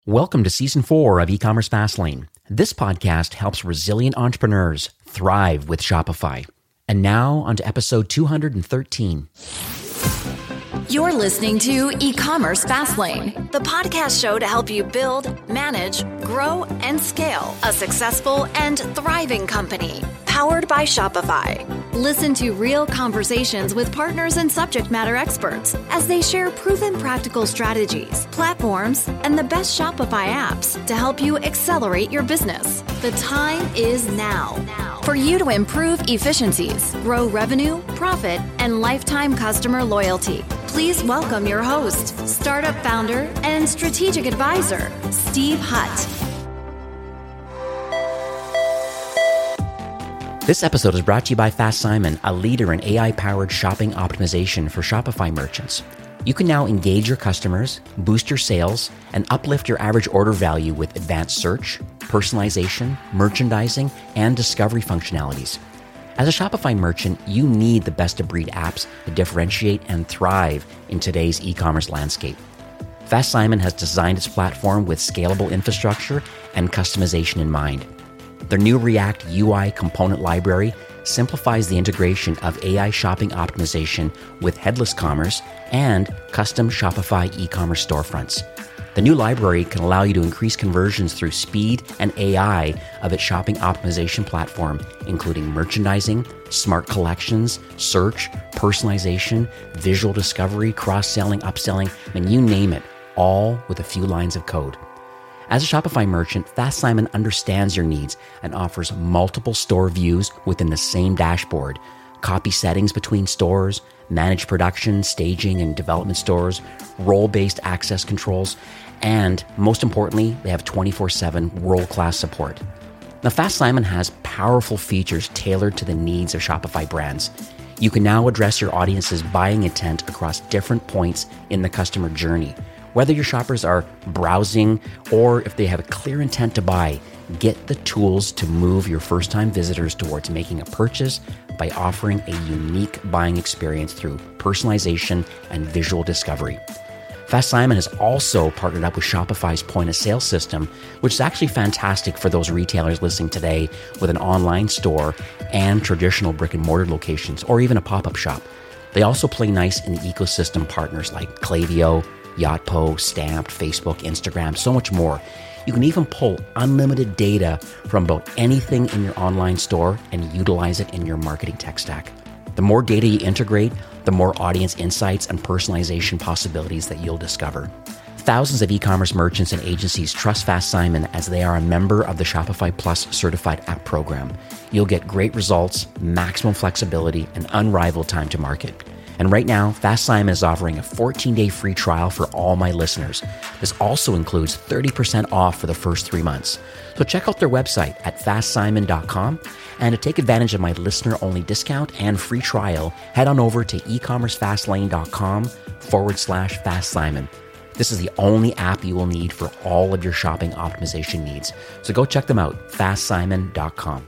Welcome to Season 4 of E-commerce Fastlane. This podcast helps resilient entrepreneurs thrive with Shopify. And now, on to episode 213. You're listening to E-commerce Fastlane, the podcast show to help you build, manage, grow, and scale a successful and thriving company, powered by Shopify. Listen to real conversations with partners and subject matter experts as they share proven practical strategies, platforms, and the best Shopify apps to help you accelerate your business. The time is now for you to improve efficiencies, grow revenue, profit, and lifetime customer loyalty. Please welcome your host, startup founder, and strategic advisor, Steve Hutt. This episode is brought to you by Fast Simon, a leader in AI-powered shopping optimization for Shopify merchants. You can now engage your customers, boost your sales, and uplift your average order value with advanced search, personalization, merchandising, and discovery functionalities. As a Shopify merchant, you need the best-of-breed apps to differentiate and thrive in today's e-commerce landscape. Fast Simon has designed its platform with scalable infrastructure and customization in mind. Their new React UI component library simplifies the integration of AI shopping optimization with headless commerce and custom Shopify e-commerce storefronts. The new library can allow you to increase conversions through speed and AI of its shopping optimization platform, including merchandising, smart collections, search, personalization, visual discovery, cross-selling, upselling, and you name it, all with a few lines of code. As a Shopify merchant, Fast Simon understands your needs and offers multiple store views within the same dashboard, copy settings between stores, manage production, staging, and development stores, role-based access controls, and most importantly, they have 24/7 world-class support. Now, Fast Simon has powerful features tailored to the needs of Shopify brands. You can now address your audience's buying intent across different points in the customer journey. Whether your shoppers are browsing or if they have a clear intent to buy, get the tools to move your first-time visitors towards making a purchase by offering a unique buying experience through personalization and visual discovery. Fast Simon has also partnered up with Shopify's point-of-sale system, which is actually fantastic for those retailers listening today with an online store and traditional brick-and-mortar locations, or even a pop-up shop. They also play nice in the ecosystem partners like Klaviyo, Yotpo, Stamped, Facebook, Instagram, so much more. You can even pull unlimited data from about anything in your online store and utilize it in your marketing tech stack. The more data you integrate, the more audience insights and personalization possibilities that you'll discover. Thousands of e-commerce merchants and agencies trust Fast Simon as they are a member of the Shopify Plus certified app program. You'll get great results, maximum flexibility, and unrivaled time to market. And right now, Fast Simon is offering a 14-day free trial for all my listeners. This also includes 30% off for the first 3 months. So check out their website at fastsimon.com. And to take advantage of my listener-only discount and free trial, head on over to ecommercefastlane.com/Fast Simon. This is the only app you will need for all of your shopping optimization needs. So go check them out, fastsimon.com.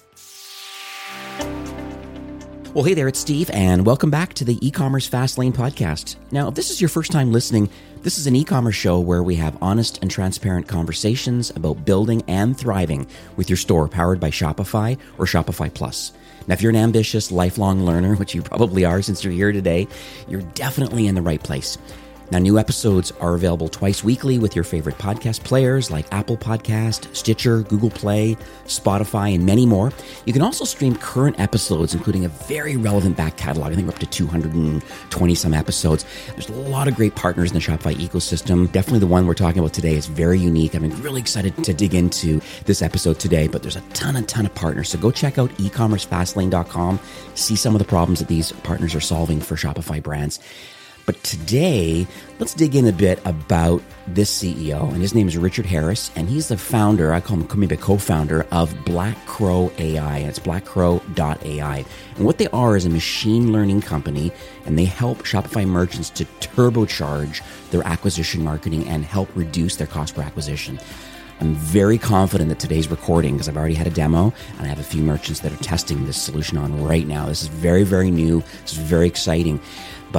Well, hey there, it's Steve, and welcome back to the E-commerce Fastlane podcast. Now, if this is your first time listening, this is an e-commerce show where we have honest and transparent conversations about building and thriving with your store powered by Shopify or Shopify Plus. Now, if you're an ambitious, lifelong learner, which you probably are since you're here today, you're definitely in the right place. Now, new episodes are available twice weekly with your favorite podcast players like Apple Podcast, Stitcher, Google Play, Spotify, and many more. You can also stream current episodes, including a very relevant back catalog. I think we're up to 220 some episodes. There's a lot of great partners in the Shopify ecosystem. Definitely the one we're talking about today is very unique. I'm really excited to dig into this episode today, but there's a ton of partners. So go check out ecommercefastlane.com, see some of the problems that these partners are solving for Shopify brands. But today, let's dig in a bit about this CEO, and his name is Richard Harris, and he's the founder, I call him maybe a co-founder, of Black Crow AI, and it's blackcrow.ai. And what they are is a machine learning company, and they help Shopify merchants to turbocharge their acquisition marketing and help reduce their cost per acquisition. I'm very confident that today's recording, because I've already had a demo, and I have a few merchants that are testing this solution on right now. This is very, very new. This is very exciting. But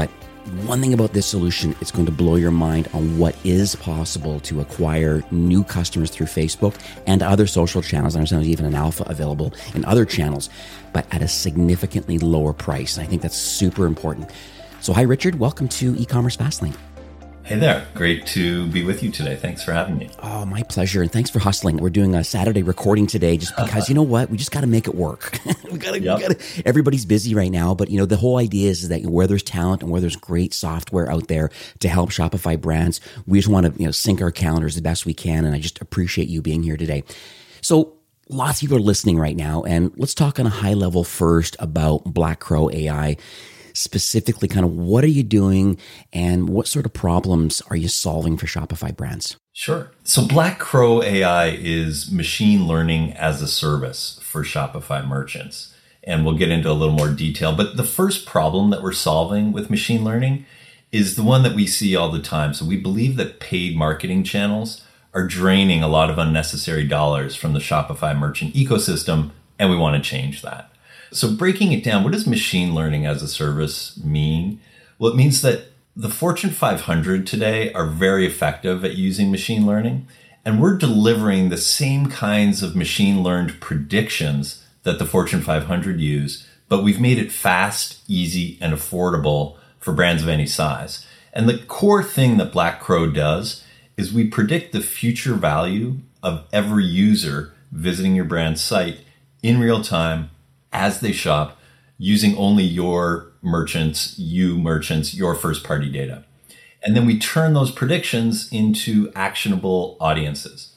one thing about this solution, it's going to blow your mind on what is possible to acquire new customers through Facebook and other social channels. I understand there's even an alpha available in other channels, but at a significantly lower price. And I think that's super important. So hi, Richard. Welcome to E-commerce Fastlane. Hey there. Great to be with you today. Thanks for having me. Oh, my pleasure. And thanks for hustling. We're doing a Saturday recording today just because, you know what? We just got to make it work. we gotta, everybody's busy right now. But, the whole idea is that where there's talent and where there's great software out there to help Shopify brands, we just want to, sync our calendars the best we can. And I just appreciate you being here today. So lots of people are listening right now. And let's talk on a high level first about Black Crow AI. Specifically, kind of what are you doing and what sort of problems are you solving for Shopify brands? Sure. So Black Crow AI is machine learning as a service for Shopify merchants. And we'll get into a little more detail. But the first problem that we're solving with machine learning is the one that we see all the time. So we believe that paid marketing channels are draining a lot of unnecessary dollars from the Shopify merchant ecosystem, and we want to change that. So breaking it down, what does machine learning as a service mean? Well, it means that the Fortune 500 today are very effective at using machine learning, and we're delivering the same kinds of machine learned predictions that the Fortune 500 use, but we've made it fast, easy, and affordable for brands of any size. And the core thing that Black Crow does is we predict the future value of every user visiting your brand's site in real time as they shop, using only your merchants, your first party data. And then we turn those predictions into actionable audiences.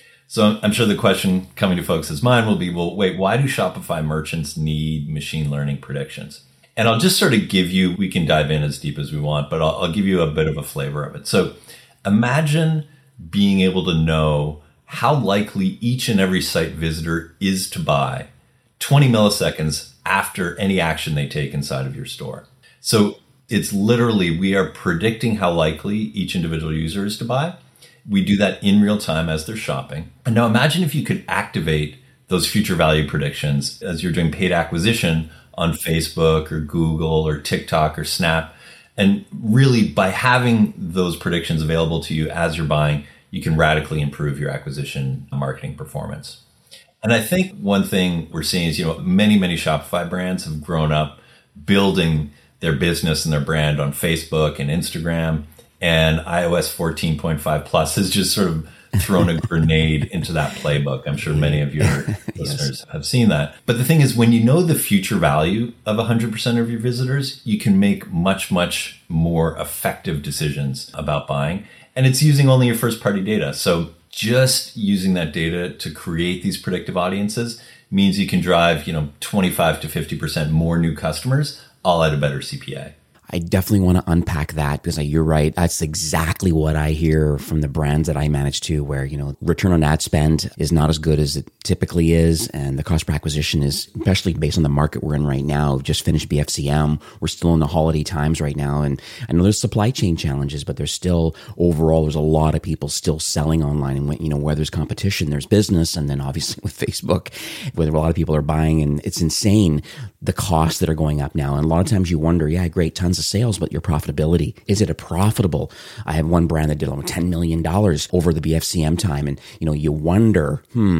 So I'm sure the question coming to folks' mind will be, well, wait, why do Shopify merchants need machine learning predictions? And I'll just sort of give you, we can dive in as deep as we want, but I'll give you a bit of a flavor of it. So imagine being able to know how likely each and every site visitor is to buy 20 milliseconds after any action they take inside of your store. So it's literally, we are predicting how likely each individual user is to buy. We do that in real time as they're shopping. And now imagine if you could activate those future value predictions as you're doing paid acquisition on Facebook or Google or TikTok or Snap. And really, by having those predictions available to you as you're buying, you can radically improve your acquisition marketing performance. And I think one thing we're seeing is, many Shopify brands have grown up building their business and their brand on Facebook and Instagram. And iOS 14.5 Plus has just sort of thrown a grenade into that playbook. I'm sure many of your listeners have seen that. But the thing is, when you know the future value of 100% of your visitors, you can make much, much more effective decisions about buying. And it's using only your first party data. So just using that data to create these predictive audiences means you can drive, 25 to 50% more new customers, all at a better CPA. I definitely want to unpack that because you're right. That's exactly what I hear from the brands that I manage to, where, return on ad spend is not as good as it typically is. And the cost per acquisition is, especially based on the market we're in right now. We've just finished BFCM. We're still in the holiday times right now. And I know there's supply chain challenges, but there's still, overall, there's a lot of people still selling online. And where there's competition, there's business. And then obviously with Facebook, where a lot of people are buying, and it's insane the costs that are going up now. And a lot of times you wonder, yeah, great, tons of sales, but your profitability, is it a profitable? I have one brand that did almost $10 million over the BFCM time. And, you wonder,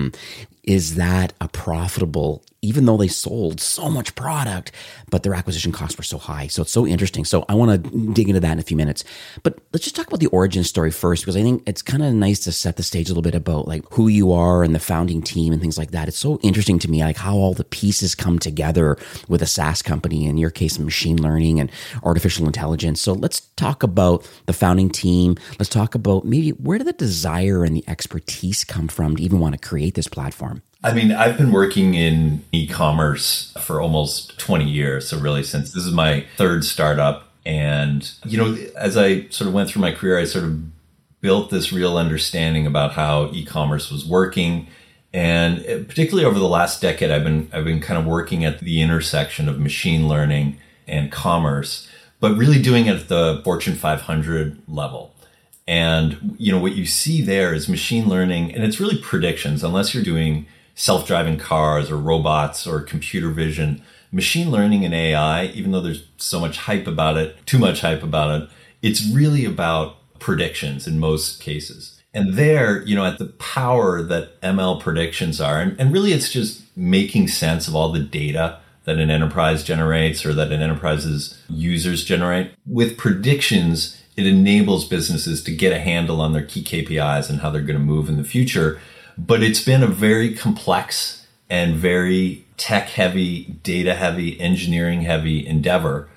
is that a profitable, even though they sold so much product, but their acquisition costs were so high. So it's so interesting. So I want to dig into that in a few minutes. But let's just talk about the origin story first, because I think it's kind of nice to set the stage a little bit about who you are and the founding team and things like that. It's so interesting to me, how all the pieces come together with a SaaS company, in your case, machine learning and artificial intelligence. So let's talk about the founding team. Let's talk about maybe where did the desire and the expertise come from to even want to create this platform? I've been working in e-commerce for almost 20 years. So really, since this is my third startup. And, as I sort of went through my career, I sort of built this real understanding about how e-commerce was working. And particularly over the last decade, I've been kind of working at the intersection of machine learning and commerce, but really doing it at the Fortune 500 level. And, what you see there is machine learning, and it's really predictions, unless you're doing self-driving cars or robots or computer vision. machine learning and AI, even though there's so much hype about it, too much hype about it, it's really about predictions in most cases. And there, at the power that ML predictions are, and really it's just making sense of all the data that an enterprise generates or that an enterprise's users generate. With predictions, it enables businesses to get a handle on their key KPIs and how they're going to move in the future. But it's been a very complex and very tech-heavy, data-heavy, engineering-heavy endeavor.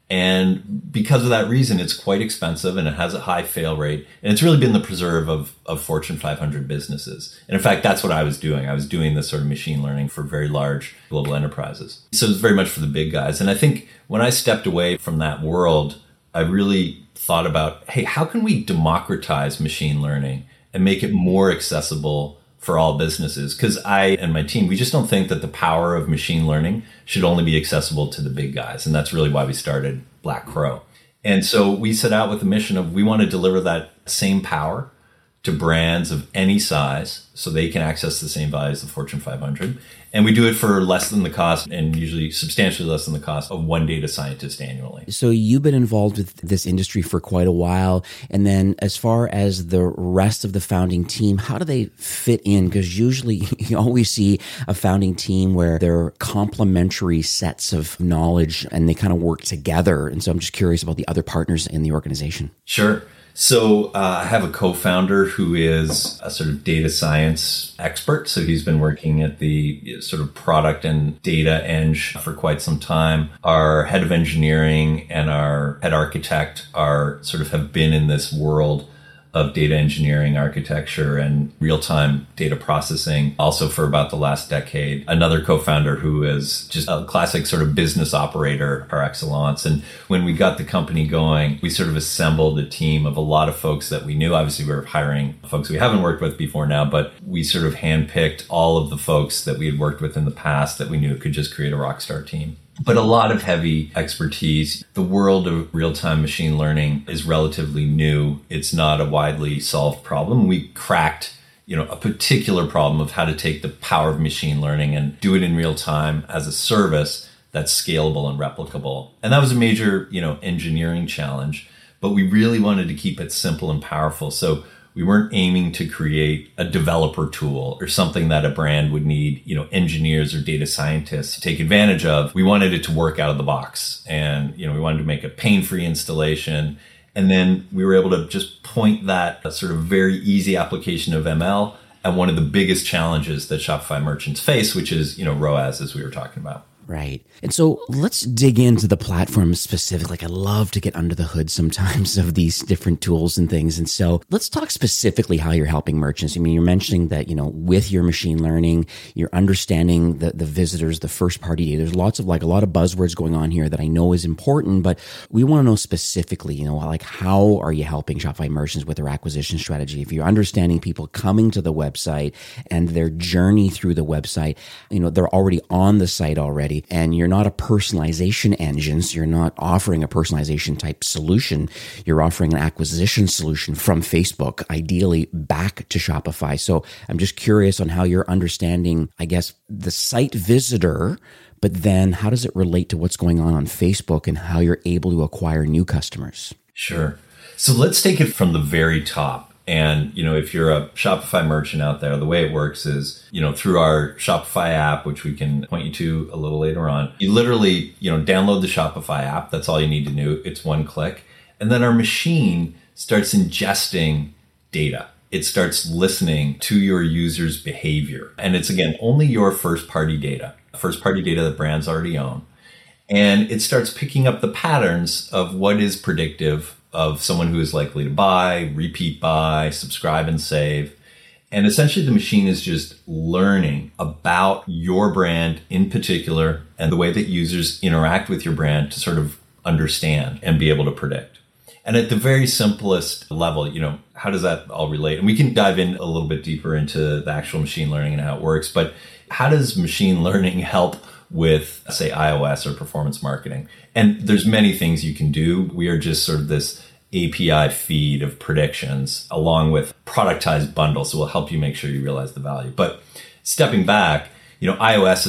And because of that reason, it's quite expensive and it has a high fail rate. And it's really been the preserve of Fortune 500 businesses. And in fact, that's what I was doing. I was doing this sort of machine learning for very large global enterprises. So it's very much for the big guys. And I think when I stepped away from that world, I really thought about, hey, how can we democratize machine learning and make it more accessible for all businesses? Because I and my team, we just don't think that the power of machine learning should only be accessible to the big guys. And that's really why we started Black Crow. And so we set out with the mission of we want to deliver that same power to brands of any size so they can access the same value as the Fortune 500. And we do it for less than the cost, and usually substantially less than the cost of one data scientist annually. So you've been involved with this industry for quite a while. And then as far as the rest of the founding team, how do they fit in? Because usually you always see a founding team where they're complementary sets of knowledge and they kind of work together. And so I'm just curious about the other partners in the organization. Sure. So I have a co-founder who is a sort of data science expert. So he's been working at the sort of product and data eng for quite some time. Our head of engineering and our head architect have been in this world of data engineering, architecture, and real-time data processing also for about the last decade. Another co-founder who is just a classic sort of business operator par excellence. And when we got the company going, we sort of assembled a team of a lot of folks that we knew. Obviously, we were hiring folks we haven't worked with before now, but we sort of handpicked all of the folks that we had worked with in the past that we knew could just create a rock star team. But a lot of heavy expertise. The world of real-time machine learning is relatively new. It's not a widely solved problem. We cracked, a particular problem of how to take the power of machine learning and do it in real time as a service that's scalable and replicable. And that was a major, engineering challenge, but we really wanted to keep it simple and powerful. So we weren't aiming to create a developer tool or something that a brand would need, engineers or data scientists to take advantage of. We wanted it to work out of the box. And, we wanted to make a pain-free installation. And then we were able to just point that sort of very easy application of ML at one of the biggest challenges that Shopify merchants face, which is, ROAS, as we were talking about. Right. And so let's dig into the platform specifically. I love to get under the hood sometimes of these different tools and things. And so let's talk specifically how you're helping merchants. I mean, you're mentioning that, with your machine learning, you're understanding the visitors, the first party data. There's a lot of buzzwords going on here that I know is important, but we want to know specifically, how are you helping Shopify merchants with their acquisition strategy? If you're understanding people coming to the website and their journey through the website, they're already on the site already. And you're not a personalization engine, so you're not offering a personalization type solution. You're offering an acquisition solution from Facebook, ideally back to Shopify. So I'm just curious on how you're understanding, the site visitor, but then how does it relate to what's going on Facebook and how you're able to acquire new customers? Sure. So let's take it from the very top. And, if you're a Shopify merchant out there, the way it works is, through our Shopify app, which we can point you to a little later on, you literally, download the Shopify app. That's all you need to do. It's one click. And then our machine starts ingesting data. It starts listening to your user's behavior. And it's, again, only your first-party data that brands already own. And it starts picking up the patterns of what is predictive of someone who is likely to buy, repeat buy, subscribe and save. And essentially the machine is just learning about your brand in particular and the way that users interact with your brand to sort of understand and be able to predict. And at the very simplest level, how does that all relate? And we can dive in a little bit deeper into the actual machine learning and how it works. But how does machine learning help with, say, iOS or performance marketing? And there's many things you can do. We are just sort of this API feed of predictions along with productized bundles. So we'll help you make sure you realize the value. But stepping back, iOS is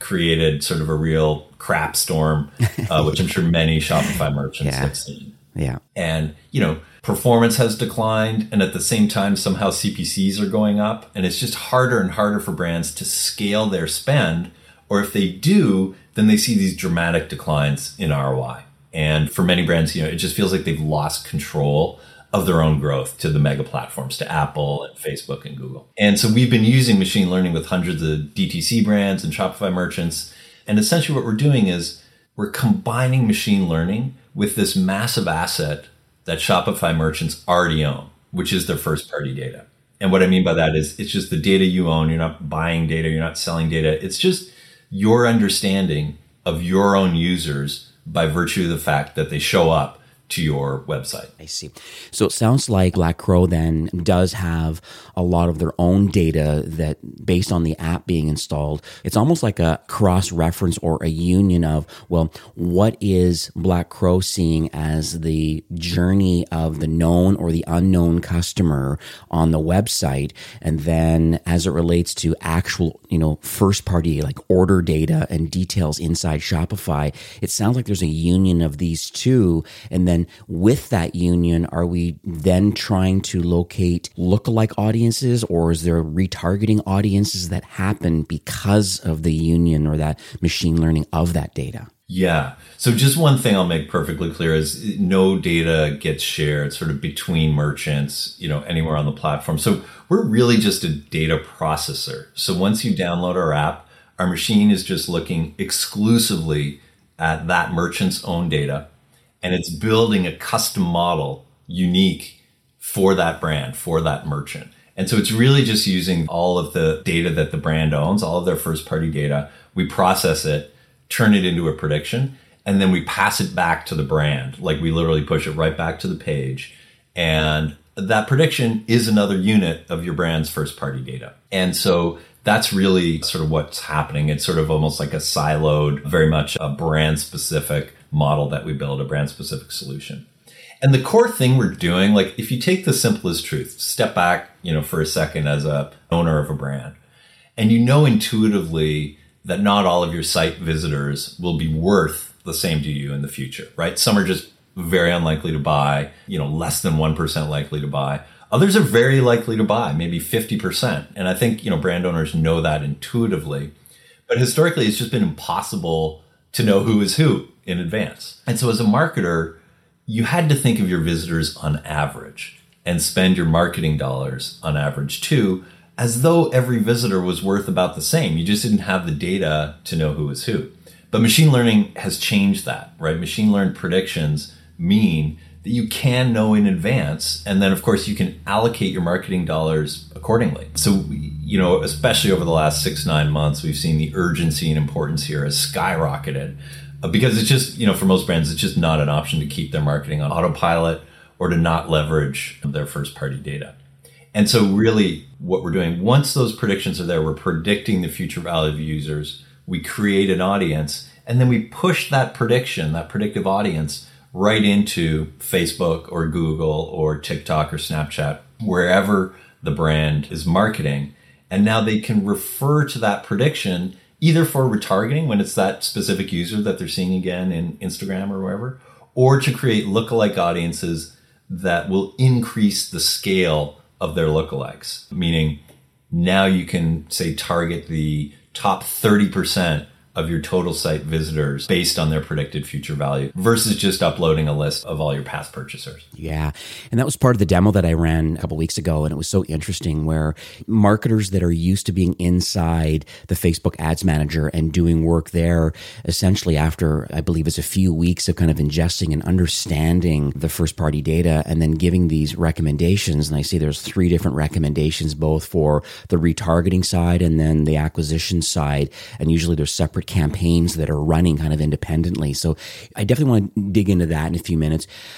created sort of a real crap storm, which I'm sure many Shopify merchants have seen. Yeah. And, performance has declined. And at the same time, somehow CPCs are going up. And it's just harder and harder for brands to scale their spend. Or if they do, then they see these dramatic declines in ROI. And for many brands, it just feels like they've lost control of their own growth to the mega platforms, to Apple and Facebook and Google. And so we've been using machine learning with hundreds of DTC brands and Shopify merchants. And essentially what we're doing is we're combining machine learning with this massive asset that Shopify merchants already own, which is their first party data. And what I mean by that is it's just the data you own. You're not buying data. You're not selling data. It's just your understanding of your own users by virtue of the fact that they show up to your website. I see. So it sounds like Black Crow then does have a lot of their own data that based on the app being installed, it's almost like a cross-reference or a union of, well, what is Black Crow seeing as the journey of the known or the unknown customer on the website? And then as it relates to actual, first party like order data and details inside Shopify, it sounds like there's a union of these two. And then with that union, are we then trying to locate lookalike audiences, or is there retargeting audiences that happen because of the union or that machine learning of that data? Yeah. So just one thing I'll make perfectly clear is no data gets shared sort of between merchants, anywhere on the platform. So we're really just a data processor. So once you download our app, our machine is just looking exclusively at that merchant's own data. And it's building a custom model unique for that brand, for that merchant. And so it's really just using all of the data that the brand owns, all of their first party data. We process it, turn it into a prediction, and then we pass it back to the brand. Like we literally push it right back to the page. And that prediction is another unit of your brand's first party data. And so that's really sort of what's happening. It's sort of almost like a siloed, very much a brand specific model that we build, a brand specific solution. And the core thing we're doing, like if you take the simplest truth, step back, for a second as a owner of a brand, and intuitively that not all of your site visitors will be worth the same to you in the future, right? Some are just very unlikely to buy, less than 1% likely to buy. Others are very likely to buy, maybe 50%. And I think, brand owners know that intuitively. But historically, it's just been impossible to know who is who in advance. And so as a marketer, you had to think of your visitors on average and spend your marketing dollars on average too, as though every visitor was worth about the same. You just didn't have the data to know who is who. But machine learning has changed that, right? Machine learned predictions mean that you can know in advance. And then, of course, you can allocate your marketing dollars accordingly. So, especially over the last 6-9 months, we've seen the urgency and importance here has skyrocketed because it's just, for most brands, it's just not an option to keep their marketing on autopilot or to not leverage their first party data. And so really what we're doing, once those predictions are there, we're predicting the future value of users. We create an audience, and then we push that prediction, that predictive audience, right into Facebook or Google or TikTok or Snapchat, wherever the brand is marketing. And now they can refer to that prediction either for retargeting when it's that specific user that they're seeing again in Instagram or wherever, or to create lookalike audiences that will increase the scale of their lookalikes. Meaning now you can say target the top 30% of your total site visitors based on their predicted future value versus just uploading a list of all your past purchasers. Yeah. And that was part of the demo that I ran a couple weeks ago. And it was so interesting where marketers that are used to being inside the Facebook Ads Manager and doing work there, essentially after, I believe it's a few weeks of kind of ingesting and understanding the first party data and then giving these recommendations. And I see there's 3 different recommendations, both for the retargeting side and then the acquisition side. And usually there's separate campaigns that are running kind of independently. So I definitely want to dig into that in a few minutes. But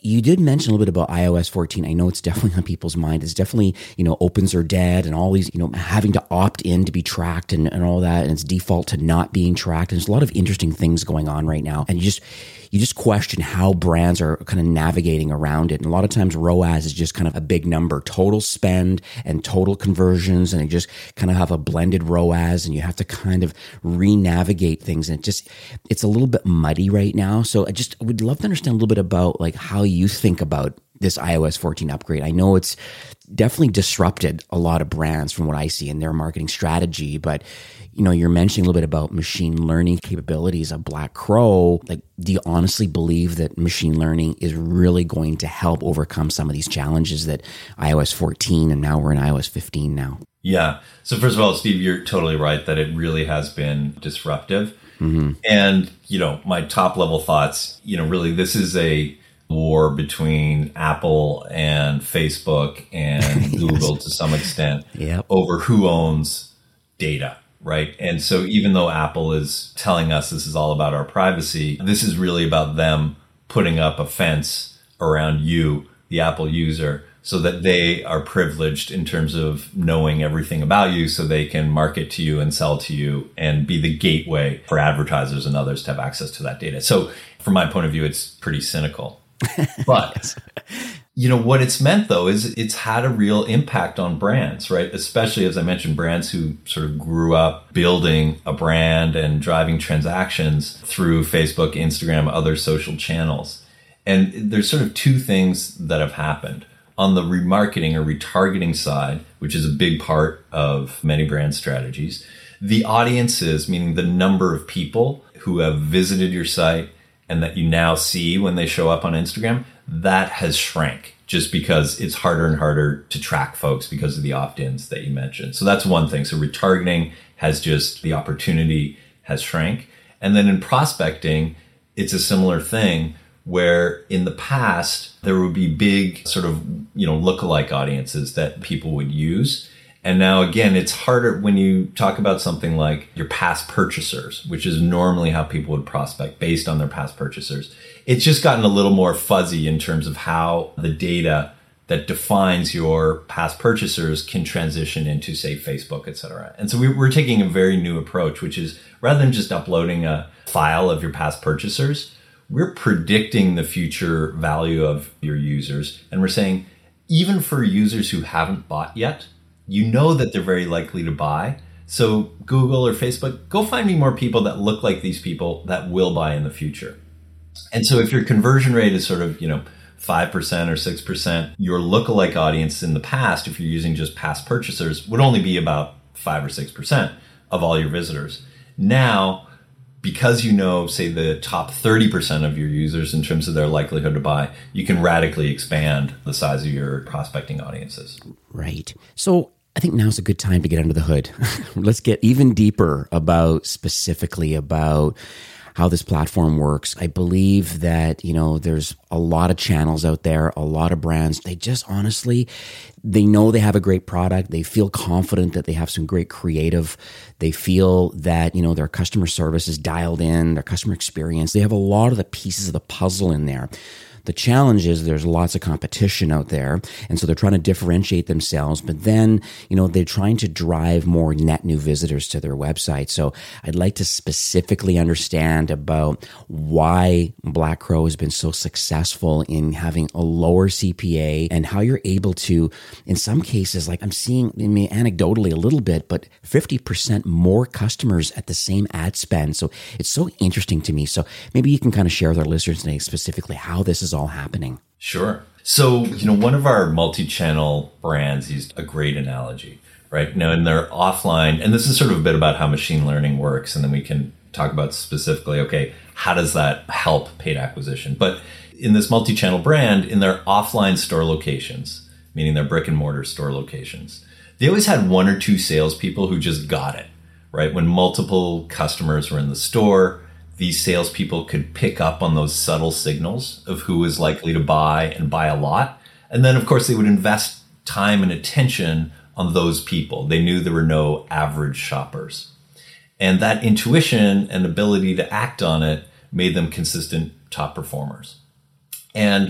you did mention a little bit about iOS 14. I know it's definitely on people's mind. It's definitely, opens are dead and all these, having to opt in to be tracked and all that. And it's default to not being tracked. And there's a lot of interesting things going on right now. And you just question how brands are kind of navigating around it. And a lot of times ROAS is just kind of a big number, total spend and total conversions. And they just kind of have a blended ROAS and you have to kind of re-navigate things. And it's a little bit muddy right now. So I would love to understand a little bit about like how you think about this iOS 14 upgrade. I know it's definitely disrupted a lot of brands from what I see in their marketing strategy, but you're mentioning a little bit about machine learning capabilities of Black Crow. Like, do you honestly believe that machine learning is really going to help overcome some of these challenges that iOS 14 and now we're in iOS 15 now? Yeah. So first of all, Steve, you're totally right that it really has been disruptive. Mm-hmm. And, my top level thoughts, really, this is a war between Apple and Facebook and Google to some extent over who owns data. Right. And so even though Apple is telling us this is all about our privacy, this is really about them putting up a fence around you, the Apple user, so that they are privileged in terms of knowing everything about you so they can market to you and sell to you and be the gateway for advertisers and others to have access to that data. So from my point of view, it's pretty cynical. But what it's meant, though, is it's had a real impact on brands, right? Especially, as I mentioned, brands who sort of grew up building a brand and driving transactions through Facebook, Instagram, other social channels. And there's sort of two things that have happened. On the remarketing or retargeting side, which is a big part of many brand strategies, the audiences, meaning the number of people who have visited your site and that you now see when they show up on Instagram, that has shrank just because it's harder and harder to track folks because of the opt-ins that you mentioned. So that's one thing. So retargeting the opportunity has shrank. And then in prospecting, it's a similar thing where in the past, there would be big sort of, lookalike audiences that people would use. And now, again, it's harder when you talk about something like your past purchasers, which is normally how people would prospect based on their past purchasers. It's just gotten a little more fuzzy in terms of how the data that defines your past purchasers can transition into, say, Facebook, et cetera. And so we're taking a very new approach, which is rather than just uploading a file of your past purchasers, we're predicting the future value of your users. And we're saying, even for users who haven't bought yet, that they're very likely to buy. So Google or Facebook, go find me more people that look like these people that will buy in the future. And so if your conversion rate is sort of, 5% or 6%, your lookalike audience in the past, if you're using just past purchasers, would only be about 5 or 6% of all your visitors. Now, because say the top 30% of your users in terms of their likelihood to buy, you can radically expand the size of your prospecting audiences. Right. So I think now's a good time to get under the hood. Let's get even deeper specifically about how this platform works. I believe that, there's a lot of channels out there, a lot of brands. They just honestly, they know they have a great product. They feel confident that they have some great creative. They feel that, their customer service is dialed in, their customer experience. They have a lot of the pieces of the puzzle in there. The challenge is there's lots of competition out there. And so they're trying to differentiate themselves. But then, they're trying to drive more net new visitors to their website. So I'd like to specifically understand about why Black Crow has been so successful in having a lower CPA and how you're able to, in some cases, like I'm seeing, anecdotally a little bit, but 50% more customers at the same ad spend. So it's so interesting to me. So maybe you can kind of share with our listeners today specifically how this is all happening. Sure. So, one of our multi-channel brands used a great analogy, right? Now, in their offline, and this is sort of a bit about how machine learning works, and then we can talk about specifically, okay, how does that help paid acquisition? But in this multi-channel brand, in their offline store locations, meaning their brick and mortar store locations, they always had one or two salespeople who just got it, right? When multiple customers were in the store, these salespeople could pick up on those subtle signals of who is likely to buy and buy a lot. And then, of course, they would invest time and attention on those people. They knew there were no average shoppers. And that intuition and ability to act on it made them consistent top performers. And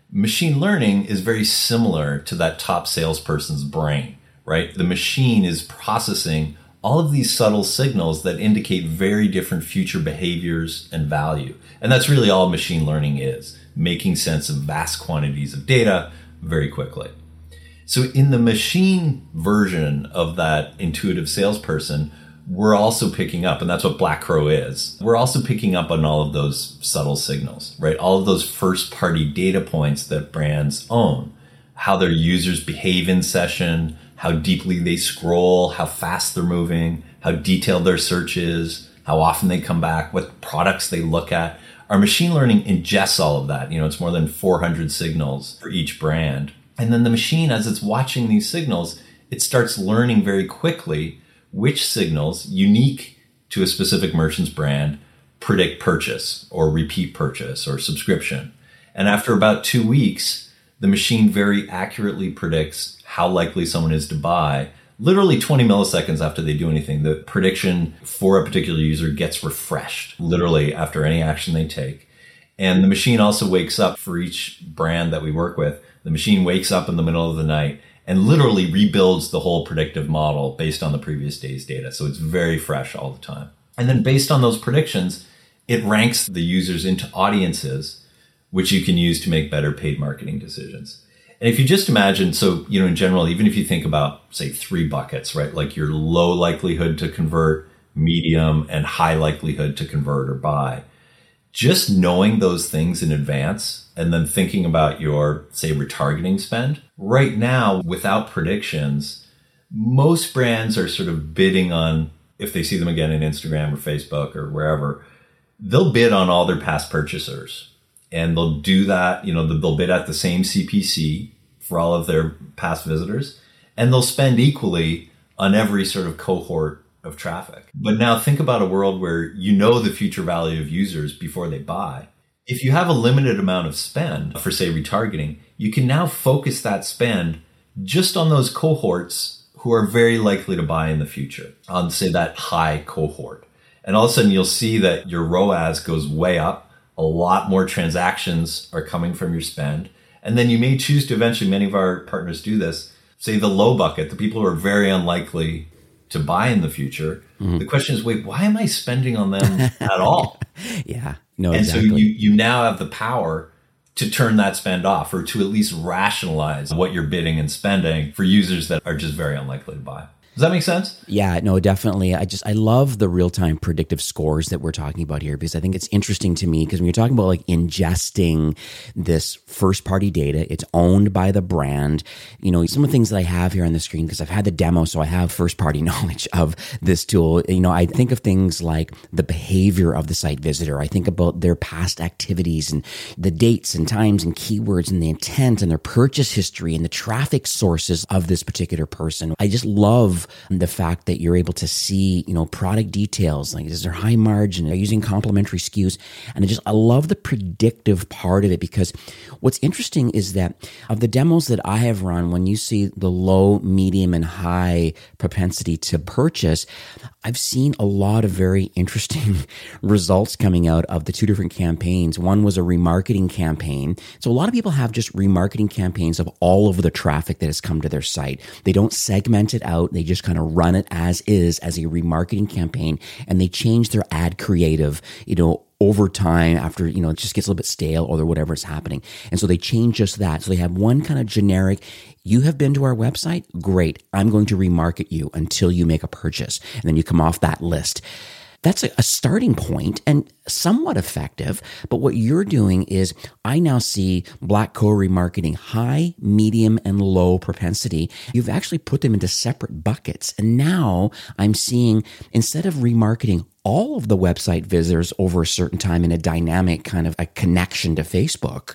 Machine learning is very similar to that top salesperson's brain, right? The machine is processing all of these subtle signals that indicate very different future behaviors and value. And that's really all machine learning is, making sense of vast quantities of data very quickly. So in the machine version of that intuitive salesperson, we're also picking up, and that's what Black Crow is, we're also picking up on all of those subtle signals, right? All of those first-party data points that brands own, how their users behave in session, how deeply they scroll, how fast they're moving, how detailed their search is, how often they come back, what products they look at. Our machine learning ingests all of that. It's more than 400 signals for each brand. And then the machine, as it's watching these signals, it starts learning very quickly which signals, unique to a specific merchant's brand, predict purchase or repeat purchase or subscription. And after about 2 weeks, the machine very accurately predicts how likely someone is to buy. Literally 20 milliseconds after they do anything, the prediction for a particular user gets refreshed, literally after any action they take. And the machine also wakes up for each brand that we work with. The machine wakes up in the middle of the night and literally rebuilds the whole predictive model based on the previous day's data. So it's very fresh all the time. And then based on those predictions, it ranks the users into audiences, which you can use to make better paid marketing decisions. And if you just imagine, so, in general, even if you think about, say, 3 buckets, right? Like your low likelihood to convert, medium, and high likelihood to convert or buy. Just knowing those things in advance and then thinking about your, say, retargeting spend. Right now, without predictions, most brands are sort of bidding on, if they see them again in Instagram or Facebook or wherever, they'll bid on all their past purchasers. And they'll do that, they'll bid at the same CPC for all of their past visitors. And they'll spend equally on every sort of cohort of traffic. But now think about a world where the future value of users before they buy. If you have a limited amount of spend for, say, retargeting, you can now focus that spend just on those cohorts who are very likely to buy in the future, on, say, that high cohort. And all of a sudden, you'll see that your ROAS goes way up. A lot more transactions are coming from your spend. And then you may choose to eventually, many of our partners do this, say the low bucket, the people who are very unlikely to buy in the future. Mm-hmm. The question is, wait, why am I spending on them at all? Yeah, no, and exactly. so you now have the power to turn that spend off, or to at least rationalize what you're bidding and spending for users that are just very unlikely to buy. Does that make sense? Yeah, no, definitely. I love the real-time predictive scores that we're talking about here, because I think it's interesting to me, because when you're talking about like ingesting this first-party data, it's owned by the brand. Some of the things that I have here on the screen, because I've had the demo, so I have first-party knowledge of this tool. I think of things like the behavior of the site visitor. I think about their past activities and the dates and times and keywords and the intent and their purchase history and the traffic sources of this particular person. I just love the fact that you're able to see, product details, like is there high margin, they're using complementary SKUs. And I love the predictive part of it, because what's interesting is that of the demos that I have run, when you see the low, medium, and high propensity to purchase, I've seen a lot of very interesting results coming out of the 2 different campaigns. One was a remarketing campaign. So a lot of people have just remarketing campaigns of all of the traffic that has come to their site. They don't segment it out. They just kind of run it as is, as a remarketing campaign, and they change their ad creative, over time after, it just gets a little bit stale or whatever is happening. And so they change just that. So they have one kind of generic, you have been to our website? Great. I'm going to remarket you until you make a purchase. And then you come off that list. That's a starting point and somewhat effective. But what you're doing is, I now see Black Crow remarketing high, medium, and low propensity. You've actually put them into separate buckets. And now I'm seeing, instead of remarketing all of the website visitors over a certain time in a dynamic kind of a connection to Facebook,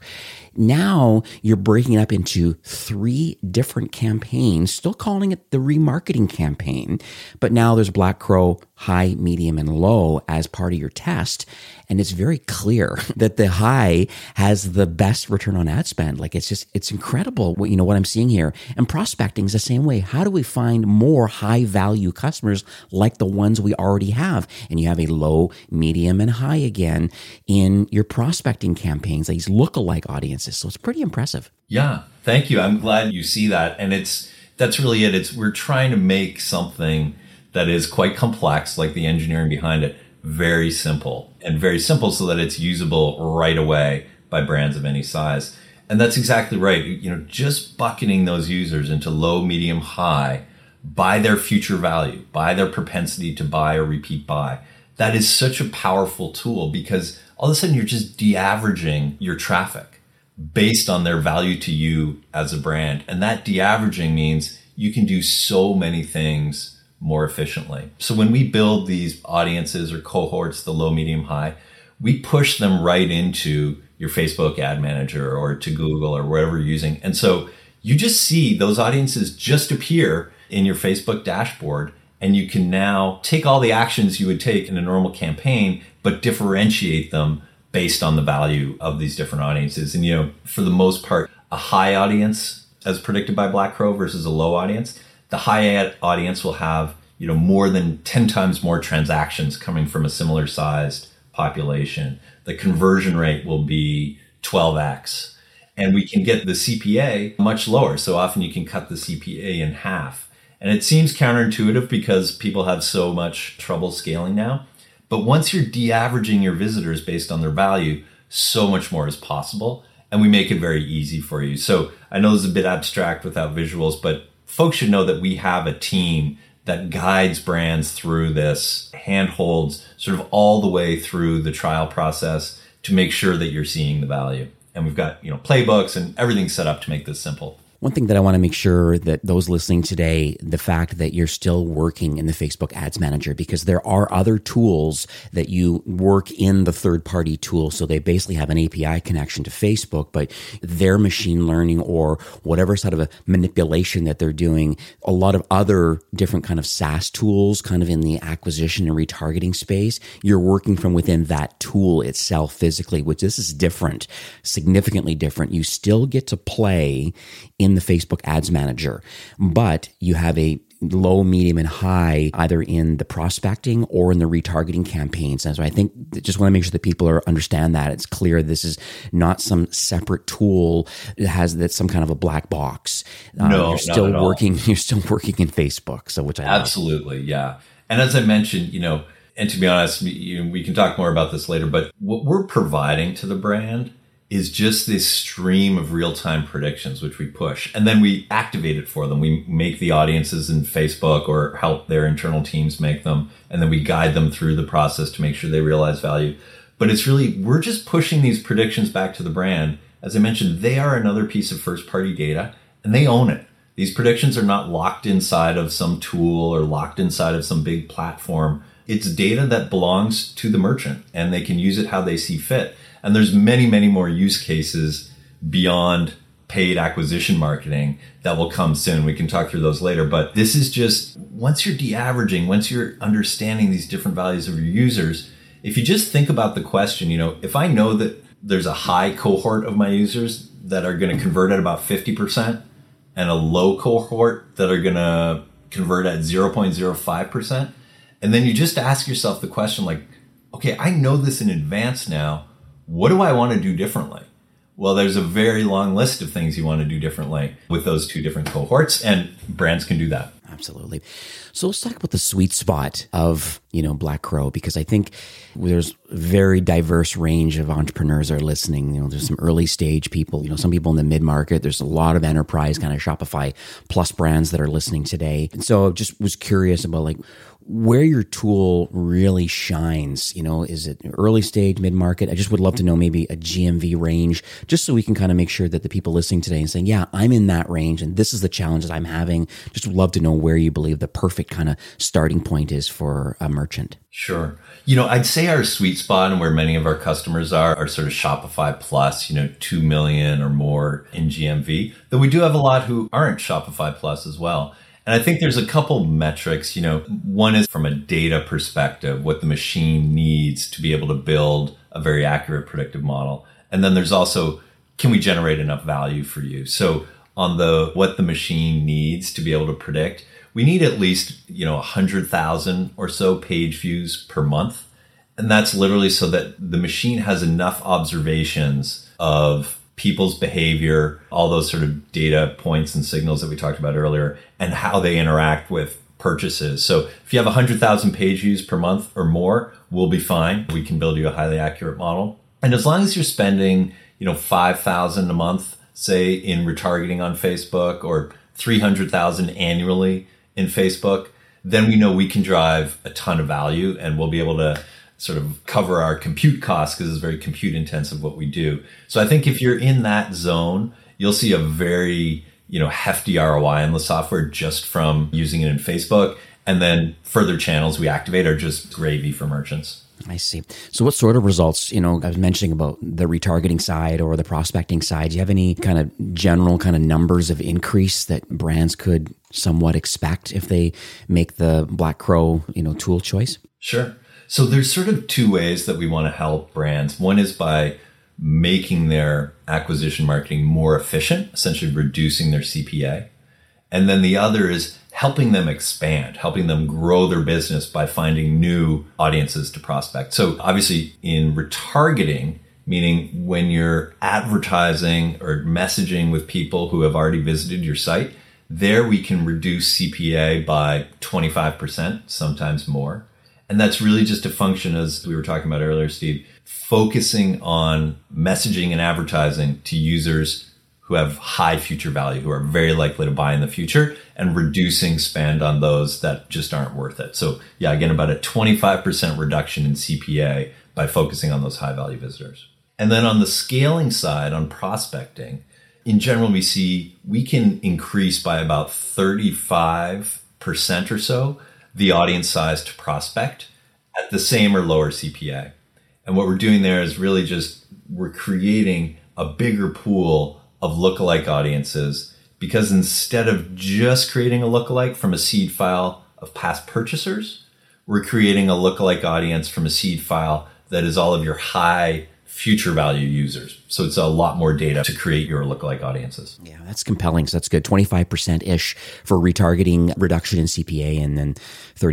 now you're breaking it up into 3 different campaigns, still calling it the remarketing campaign. But now there's Black Crow high, medium, and low as part of your test. And it's very clear that the high has the best return on ad spend. Like it's incredible what I'm seeing here. And prospecting is the same way. How do we find more high value customers like the ones we already have? And you have a low, medium, and high again in your prospecting campaigns, these lookalike audiences. So it's pretty impressive. Yeah, thank you. I'm glad you see that. And that's really it. We're trying to make something that is quite complex, like the engineering behind it, very simple so that it's usable right away by brands of any size. And that's exactly right. Just bucketing those users into low, medium, high by their future value, by their propensity to buy or repeat buy. That is such a powerful tool because all of a sudden you're just de-averaging your traffic based on their value to you as a brand. And that de-averaging means you can do so many things more efficiently. So when we build these audiences or cohorts, the low, medium, high, we push them right into your Facebook ad manager or to Google or wherever you're using. And so you just see those audiences just appear in your Facebook dashboard, and you can now take all the actions you would take in a normal campaign, but differentiate them based on the value of these different audiences. And, for the most part, a high audience as predicted by Black Crow versus a low audience, the high audience will have, more than 10 times more transactions coming from a similar sized population. The conversion rate will be 12x. And we can get the CPA much lower. So often you can cut the CPA in half. And it seems counterintuitive because people have so much trouble scaling now. But once you're de-averaging your visitors based on their value, so much more is possible. And we make it very easy for you. So I know this is a bit abstract without visuals, but folks should know that we have a team that guides brands through this, handholds sort of all the way through the trial process to make sure that you're seeing the value. And we've got, playbooks and everything set up to make this simple. One thing that I want to make sure that those listening today, the fact that you're still working in the Facebook Ads Manager, because there are other tools that you work in the third-party tool. So they basically have an API connection to Facebook, but their machine learning or whatever sort of a manipulation that they're doing, a lot of other different kind of SaaS tools kind of in the acquisition and retargeting space, you're working from within that tool itself physically, which this is different, significantly different. You still get to play in the Facebook Ads Manager, but you have a low, medium, and high either in the prospecting or in the retargeting campaigns. And so I think just want to make sure that people understand that it's clear this is not some separate tool that's some kind of a black box. No, you're still working. You're still working in Facebook. So which I absolutely love. Yeah. And as I mentioned, and to be honest, we can talk more about this later, but what we're providing to the brand is just this stream of real-time predictions, which we push. And then we activate it for them. We make the audiences in Facebook or help their internal teams make them. And then we guide them through the process to make sure they realize value. But it's really, we're just pushing these predictions back to the brand. As I mentioned, they are another piece of first-party data, and they own it. These predictions are not locked inside of some tool or locked inside of some big platform. It's data that belongs to the merchant, and they can use it how they see fit. And there's many, many more use cases beyond paid acquisition marketing that will come soon. We can talk through those later. But this is just, once you're de-averaging, once you're understanding these different values of your users, if you just think about the question, if I know that there's a high cohort of my users that are going to convert at about 50% and a low cohort that are going to convert at 0.05%, and then you just ask yourself the question like, okay, I know this in advance now. What do I want to do differently? Well, there's a very long list of things you want to do differently with those two different cohorts, and brands can do that. Absolutely. So let's talk about the sweet spot of, Black Crow, because I think there's a very diverse range of entrepreneurs that are listening. There's some early stage people, some people in the mid-market. There's a lot of enterprise kind of Shopify Plus brands that are listening today. And so I just was curious about where your tool really shines. Is it early stage, mid-market? I just would love to know maybe a GMV range, just so we can kind of make sure that the people listening today and saying, yeah, I'm in that range and this is the challenge that I'm having. Just would love to know where you believe the perfect kind of starting point is for a merchant. Sure. I'd say our sweet spot and where many of our customers are sort of Shopify Plus, 2 million or more in GMV, though we do have a lot who aren't Shopify Plus as well. And I think there's a couple metrics, one is from a data perspective, what the machine needs to be able to build a very accurate predictive model. And then there's also, can we generate enough value for you? So on what the machine needs to be able to predict, we need at least, 100,000 or so page views per month. And that's literally so that the machine has enough observations of people's behavior, all those sort of data points and signals that we talked about earlier, and how they interact with purchases. So if you have 100,000 page views per month or more, we'll be fine. We can build you a highly accurate model. And as long as you're spending, 5,000 a month, say in retargeting on Facebook, or 300,000 annually in Facebook, then we know we can drive a ton of value, and we'll be able to sort of cover our compute costs, because it's very compute intensive what we do. So I think if you're in that zone, you'll see a very, hefty ROI on the software just from using it in Facebook. And then further channels we activate are just gravy for merchants. I see. So what sort of results, I was mentioning about the retargeting side or the prospecting side. Do you have any kind of general kind of numbers of increase that brands could somewhat expect if they make the Black Crow, tool choice? Sure. So there's sort of two ways that we want to help brands. One is by making their acquisition marketing more efficient, essentially reducing their CPA. And then the other is helping them expand, helping them grow their business by finding new audiences to prospect. So obviously in retargeting, meaning when you're advertising or messaging with people who have already visited your site, there we can reduce CPA by 25%, sometimes more. And that's really just a function, as we were talking about earlier, Steve, focusing on messaging and advertising to users who have high future value, who are very likely to buy in the future, and reducing spend on those that just aren't worth it. So yeah, again, about a 25% reduction in CPA by focusing on those high value visitors. And then on the scaling side, on prospecting, in general, we see we can increase by about 35% or so the audience size to prospect at the same or lower CPA. And what we're doing there is really just we're creating a bigger pool of lookalike audiences, because instead of just creating a lookalike from a seed file of past purchasers, we're creating a lookalike audience from a seed file that is all of your high future value users. So it's a lot more data to create your lookalike audiences. Yeah, that's compelling. So that's good. 25%-ish for retargeting, reduction in CPA, and then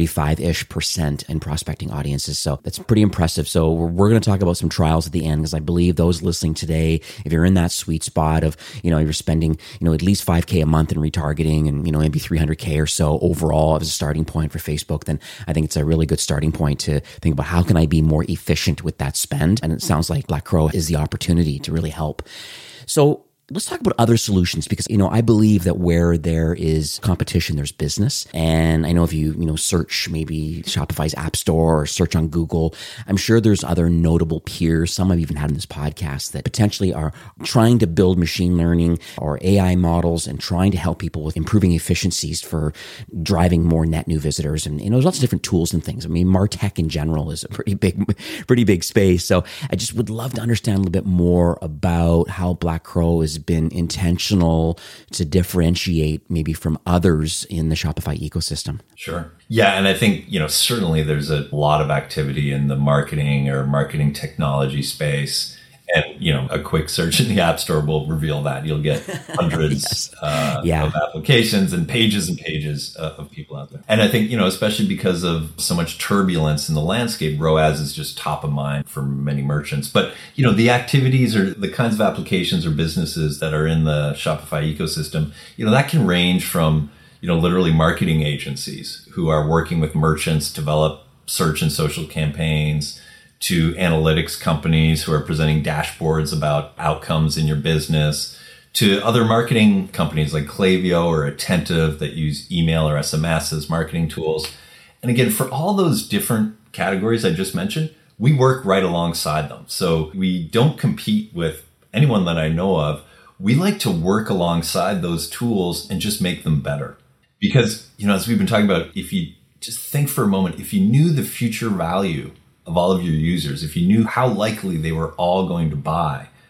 35-ish% in prospecting audiences. So that's pretty impressive. So we're going to talk about some trials at the end, because I believe those listening today, if you're in that sweet spot of, you're spending, at least $5,000 a month in retargeting and, maybe $300,000 or so overall as a starting point for Facebook, then I think it's a really good starting point to think about how can I be more efficient with that spend? And it sounds like Black Crow is the opportunity to really help. So let's talk about other solutions, because, I believe that where there is competition, there's business. And I know if you, search maybe Shopify's App Store or search on Google, I'm sure there's other notable peers, some I've even had in this podcast, that potentially are trying to build machine learning or AI models and trying to help people with improving efficiencies for driving more net new visitors. And, there's lots of different tools and things. I mean, MarTech in general is a pretty big space. So I just would love to understand a little bit more about how Black Crow is been intentional to differentiate maybe from others in the Shopify ecosystem. Sure. Yeah. And I think, certainly there's a lot of activity in the marketing or marketing technology space. And, a quick search in the App Store will reveal that. You'll get hundreds of applications and pages of people out there. And I think, especially because of so much turbulence in the landscape, ROAS is just top of mind for many merchants. But, the activities or the kinds of applications or businesses that are in the Shopify ecosystem, that can range from, literally marketing agencies who are working with merchants to develop search and social campaigns, to analytics companies who are presenting dashboards about outcomes in your business, to other marketing companies like Klaviyo or Attentive that use email or SMS as marketing tools. And again, for all those different categories I just mentioned, we work right alongside them. So we don't compete with anyone that I know of. We like to work alongside those tools and just make them better. Because, as we've been talking about, if you just think for a moment, if you knew the future value of all of your users, if you knew how likely they were all going to buy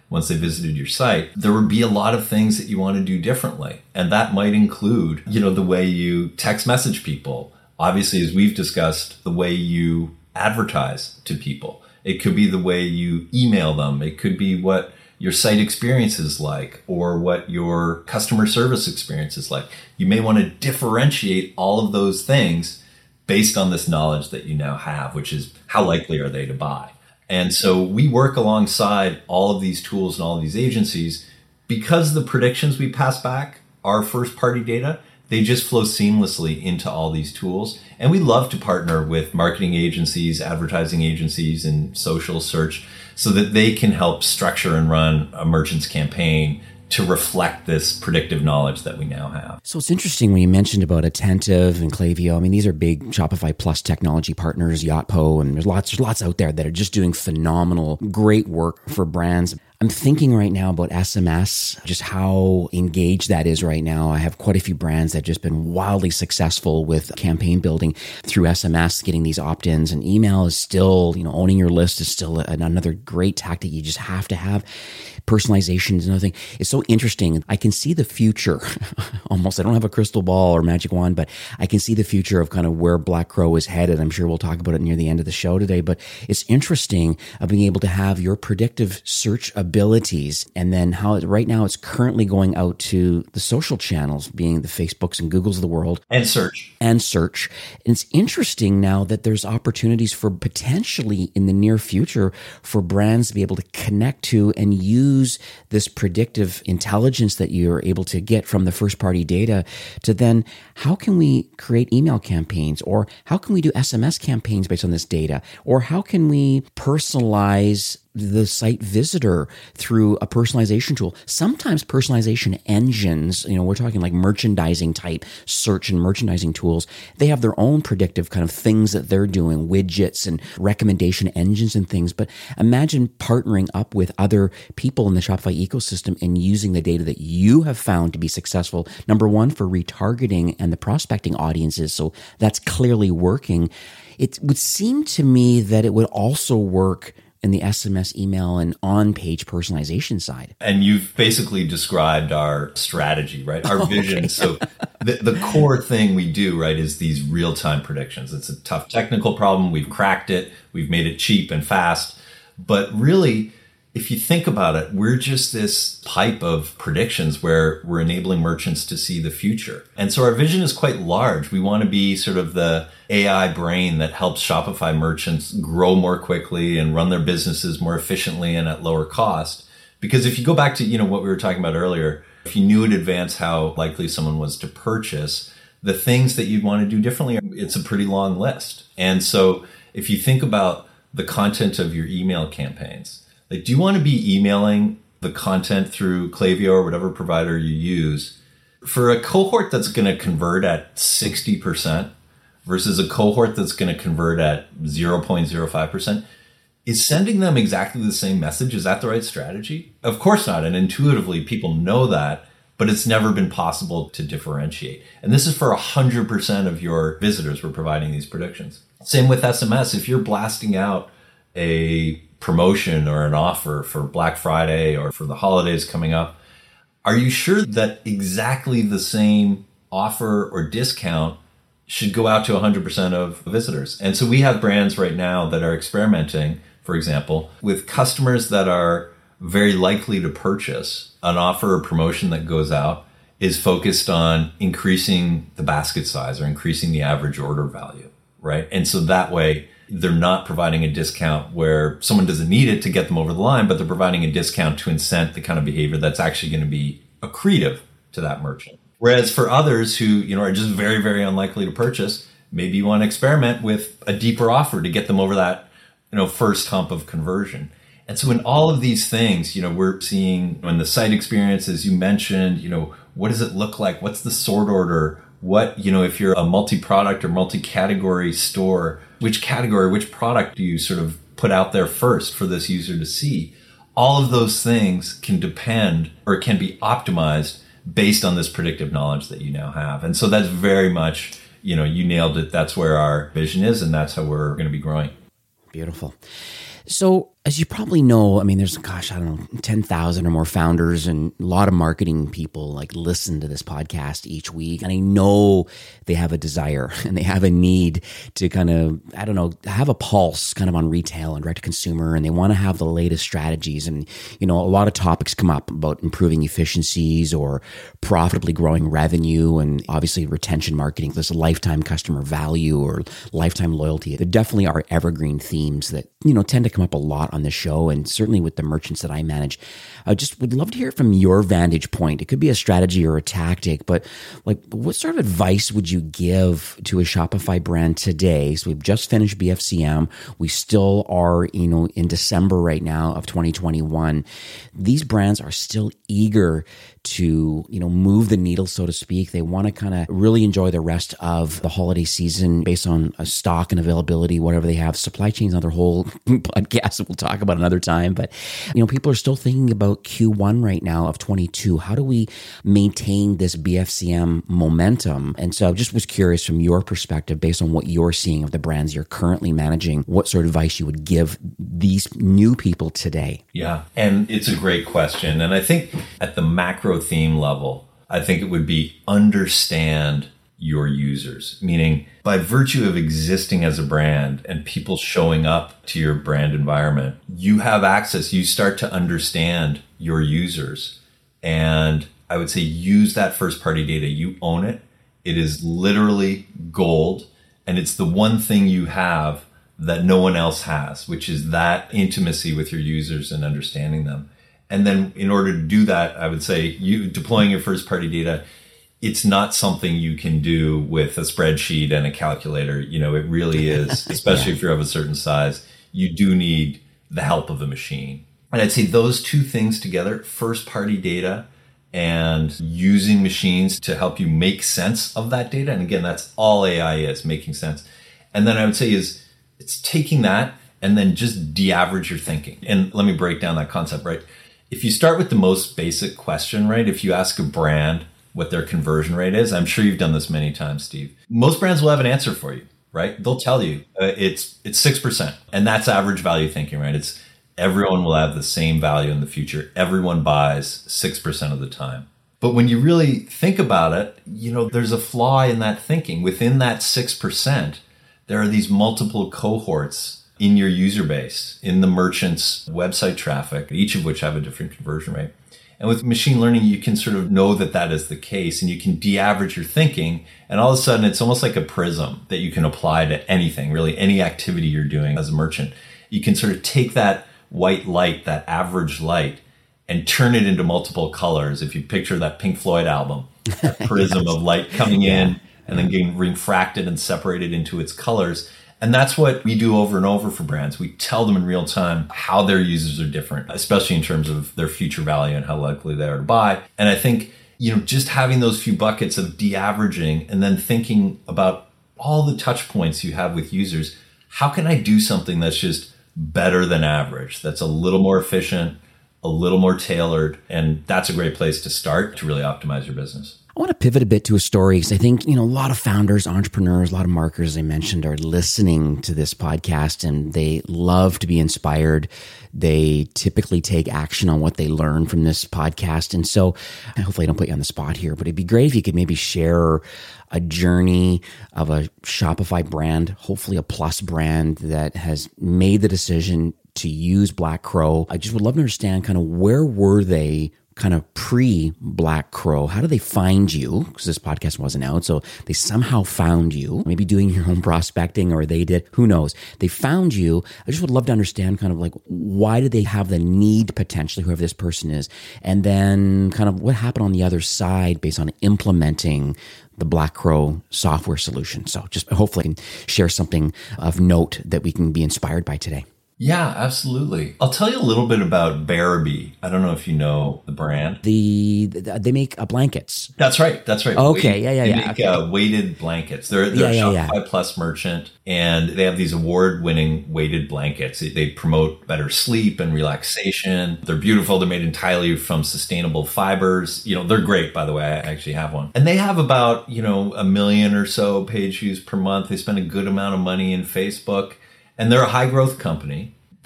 once they visited your site, there would be a lot of things that you want to do differently. And that might include, the way you text message people. Obviously, as we've discussed, the way you advertise to people. It could be the way you email them. It could be what your site experience is like or what your customer service experience is like. You may want to differentiate all of those things based on this knowledge that you now have, which is how likely are they to buy. And so we work alongside all of these tools and all of these agencies because the predictions we pass back are first party data. They just flow seamlessly into all these tools. And we love to partner with marketing agencies, advertising agencies, and social search so that they can help structure and run a merchant's campaign to reflect this predictive knowledge that we now have. So it's interesting when you mentioned about Attentive and Klaviyo. I mean, these are big Shopify Plus technology partners, Yotpo, and there's lots out there that are just doing phenomenal, great work for brands. I'm thinking right now about SMS, just how engaged that is right now. I have quite a few brands that have just been wildly successful with campaign building through SMS, getting these opt-ins, and email is still, owning your list is still another great tactic you just have to have. Personalization is another thing. It's so interesting. I can see the future almost. I don't have a crystal ball or magic wand, but I can see the future of kind of where Black Crow is headed. I'm sure we'll talk about it near the end of the show today, but it's interesting of being able to have your predictive search abilities and then how right now it's currently going out to the social channels, being the Facebooks and Googles of the world. And search. And it's interesting now that there's opportunities for potentially in the near future for brands to be able to connect to and use this predictive intelligence that you're able to get from the first party data to then how can we create email campaigns or how can we do SMS campaigns based on this data or how can we personalize the site visitor through a personalization tool. Sometimes personalization engines, we're talking like merchandising type search and merchandising tools. They have their own predictive kind of things that they're doing, widgets and recommendation engines and things. But imagine partnering up with other people in the Shopify ecosystem and using the data that you have found to be successful. Number one, for retargeting and the prospecting audiences. So that's clearly working. It would seem to me that it would also work in the SMS, email, and on-page personalization side. And you've basically described our strategy, right? Our vision. Okay. So the core thing we do, right, is these real-time predictions. It's a tough technical problem. We've cracked it. We've made it cheap and fast. But really, if you think about it, we're just this pipe of predictions where we're enabling merchants to see the future. And so our vision is quite large. We want to be sort of the AI brain that helps Shopify merchants grow more quickly and run their businesses more efficiently and at lower cost. Because if you go back to, what we were talking about earlier, if you knew in advance how likely someone was to purchase, the things that you'd want to do differently, it's a pretty long list. And so if you think about the content of your email campaigns, like, do you want to be emailing the content through Klaviyo or whatever provider you use for a cohort that's going to convert at 60% versus a cohort that's going to convert at 0.05%? Is sending them exactly the same message? Is that the right strategy? Of course not. And intuitively, people know that, but it's never been possible to differentiate. And this is for 100% of your visitors. We're providing these predictions. Same with SMS. If you're blasting out a promotion or an offer for Black Friday or for the holidays coming up, are you sure that exactly the same offer or discount should go out to 100% of visitors? And so we have brands right now that are experimenting, for example, with customers that are very likely to purchase. An offer or promotion that goes out is focused on increasing the basket size or increasing the average order value, right? And so that way, they're not providing a discount where someone doesn't need it to get them over the line, but they're providing a discount to incent the kind of behavior that's actually going to be accretive to that merchant. Whereas for others who, are just very, very unlikely to purchase, maybe you want to experiment with a deeper offer to get them over that, first hump of conversion. And so in all of these things, we're seeing in the site experience, as you mentioned, what does it look like? What's the sort order? What, if you're a multi-product or multi-category store, which category, which product do you sort of put out there first for this user to see? All of those things can depend or can be optimized based on this predictive knowledge that you now have. And so that's very much, you nailed it. That's where our vision is, and that's how we're going to be growing. Beautiful. So As you probably know, I mean, there's, 10,000 or more founders and a lot of marketing people like listen to this podcast each week. And I know they have a desire and they have a need to kind of, have a pulse kind of on retail and direct to consumer. And they want to have the latest strategies. And, a lot of topics come up about improving efficiencies or profitably growing revenue and obviously retention marketing. There's lifetime customer value or lifetime loyalty. There definitely are evergreen themes that, tend to come up a lot on this show, and certainly with the merchants that I manage. I just would love to hear it from your vantage point. It could be a strategy or a tactic, but like, what sort of advice would you give to a Shopify brand today? So we've just finished BFCM. We still are, in December right now of 2021. These brands are still eager to, move the needle, so to speak. They want to kind of really enjoy the rest of the holiday season based on stock and availability, whatever they have. Supply chain is another whole podcast that we'll talk about another time. But, people are still thinking about Q1 right now of 22. How do we maintain this BFCM momentum? And so I just was curious from your perspective, based on what you're seeing of the brands you're currently managing, what sort of advice you would give these new people today? Yeah, and it's a great question. And I think at the macro theme level, I think it would be understand your users, meaning by virtue of existing as a brand and people showing up to your brand environment, you have access, you start to understand your users. And I would say use that first party data. You own it. It is literally gold. And it's the one thing you have that no one else has, which is that intimacy with your users and understanding them. And then in order to do that, I would say you deploying your first party data, it's not something you can do with a spreadsheet and a calculator. It really is, especially if you're of a certain size, you do need the help of a machine. And I'd say those two things together, first party data and using machines to help you make sense of that data. And again, that's all AI is, making sense. And then I would say it's taking that and then just de-average your thinking. And let me break down that concept, right? If you start with the most basic question, right? If you ask a brand what their conversion rate is, I'm sure you've done this many times, Steve. Most brands will have an answer for you, right? They'll tell you it's 6%. And that's average value thinking, right? It's everyone will have the same value in the future. Everyone buys 6% of the time. But when you really think about it, there's a flaw in that thinking. Within that 6%, there are these multiple cohorts in your user base, in the merchant's website traffic, each of which have a different conversion rate. And with machine learning, you can sort of know that that is the case, and you can de-average your thinking. And all of a sudden, it's almost like a prism that you can apply to anything, really any activity you're doing as a merchant. You can sort of take that white light, that average light, and turn it into multiple colors. If you picture that Pink Floyd album, that prism of light coming in and then getting refracted and separated into its colors. And that's what we do over and over for brands. We tell them in real time how their users are different, especially in terms of their future value and how likely they are to buy. And I think, just having those few buckets of de-averaging and then thinking about all the touch points you have with users, how can I do something that's just better than average, that's a little more efficient, a little more tailored? And that's a great place to start to really optimize your business. I want to pivot a bit to a story because I think, a lot of founders, entrepreneurs, a lot of marketers, as I mentioned, are listening to this podcast and they love to be inspired. They typically take action on what they learn from this podcast. And so hopefully I don't put you on the spot here, but it'd be great if you could maybe share a journey of a Shopify brand, hopefully a Plus brand that has made the decision to use Black Crow. I just would love to understand kind of where were they kind of pre-Black Crow? How did they find you? Because this podcast wasn't out, so they somehow found you, maybe doing your own prospecting, or they did, who knows? They found you. I just would love to understand kind of like, why did they have the need potentially, whoever this person is, and then kind of what happened on the other side based on implementing the Black Crow software solution. So just hopefully I can share something of note that we can be inspired by today. Yeah, absolutely. I'll tell you a little bit about Bearabee. I don't know if you know the brand. They make blankets. That's right. Okay, They make weighted blankets. They're a Shopify Plus merchant, and they have these award-winning weighted blankets. They promote better sleep and relaxation. They're beautiful. They're made entirely from sustainable fibers. They're great, by the way. I actually have one. And they have about, 1 million or so page views per month. They spend a good amount of money in Facebook. And they're a high growth company,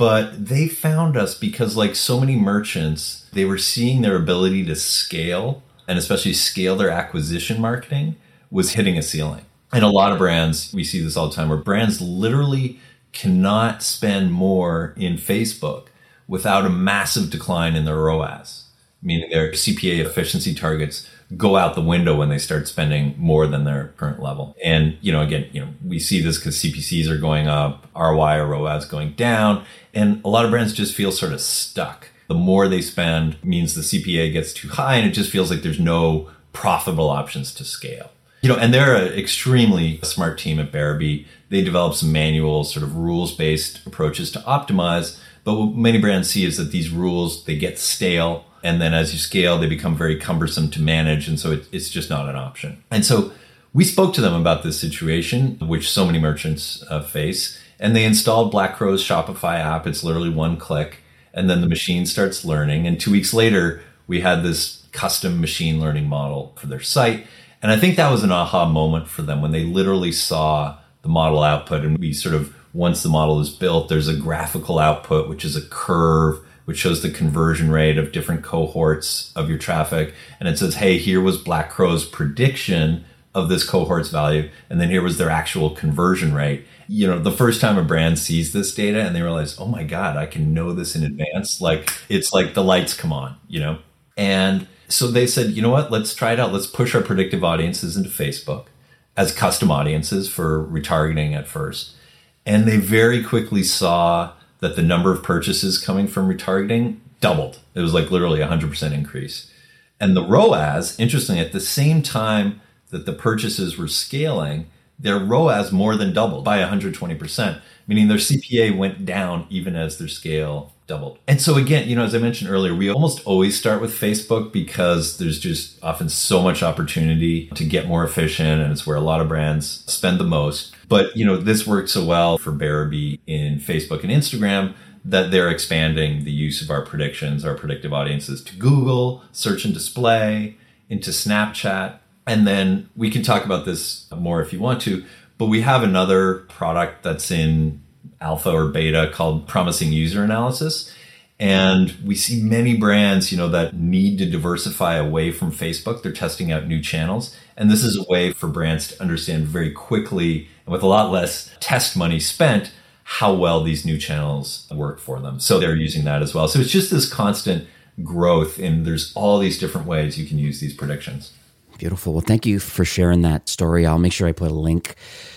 But they found us because, like so many merchants, they were seeing their ability to scale, and especially scale their acquisition marketing, was hitting a ceiling. And a lot of brands, we see this all the time, where brands literally cannot spend more in Facebook without a massive decline in their ROAS, meaning their CPA efficiency targets go out the window when they start spending more than their current level. And, again, we see this because CPCs are going up, ROI or ROAS going down, and a lot of brands just feel sort of stuck. The more they spend means the CPA gets too high, and it just feels like there's no profitable options to scale. And they're an extremely smart team at Bearby. They develop some manual sort of rules-based approaches to optimize. But what many brands see is that these rules, they get stale. And then as you scale, they become very cumbersome to manage. And so it's just not an option. And so we spoke to them about this situation, which so many merchants face. And they installed Black Crow's Shopify app. It's literally one click. And then the machine starts learning. And 2 weeks later, we had this custom machine learning model for their site. And I think that was an aha moment for them when they literally saw the model output. And we sort of, once the model is built, there's a graphical output, which is a curve, which shows the conversion rate of different cohorts of your traffic. And it says, hey, here was Black Crow's prediction of this cohort's value. And then here was their actual conversion rate. The first time a brand sees this data and they realize, oh my God, I can know this in advance. It's like the lights come on, And so they said, you know what, let's try it out. Let's push our predictive audiences into Facebook as custom audiences for retargeting at first. And they very quickly saw that the number of purchases coming from retargeting doubled. It was like literally 100% increase. And the ROAS, interestingly, at the same time that the purchases were scaling, their ROAS more than doubled by 120%, meaning their CPA went down even as their scale doubled. And so again, as I mentioned earlier, we almost always start with Facebook because there's just often so much opportunity to get more efficient, and it's where a lot of brands spend the most. But, this worked so well for Bearby in Facebook and Instagram that they're expanding the use of our predictions, our predictive audiences, to Google, search and display, into Snapchat. And then we can talk about this more if you want to, but we have another product that's in alpha or beta called Promising User Analysis. And we see many brands, that need to diversify away from Facebook. They're testing out new channels. And this is a way for brands to understand very quickly and with a lot less test money spent how well these new channels work for them. So they're using that as well. So it's just this constant growth, and there's all these different ways you can use these predictions. Beautiful. Well, thank you for sharing that story. I'll make sure I put a link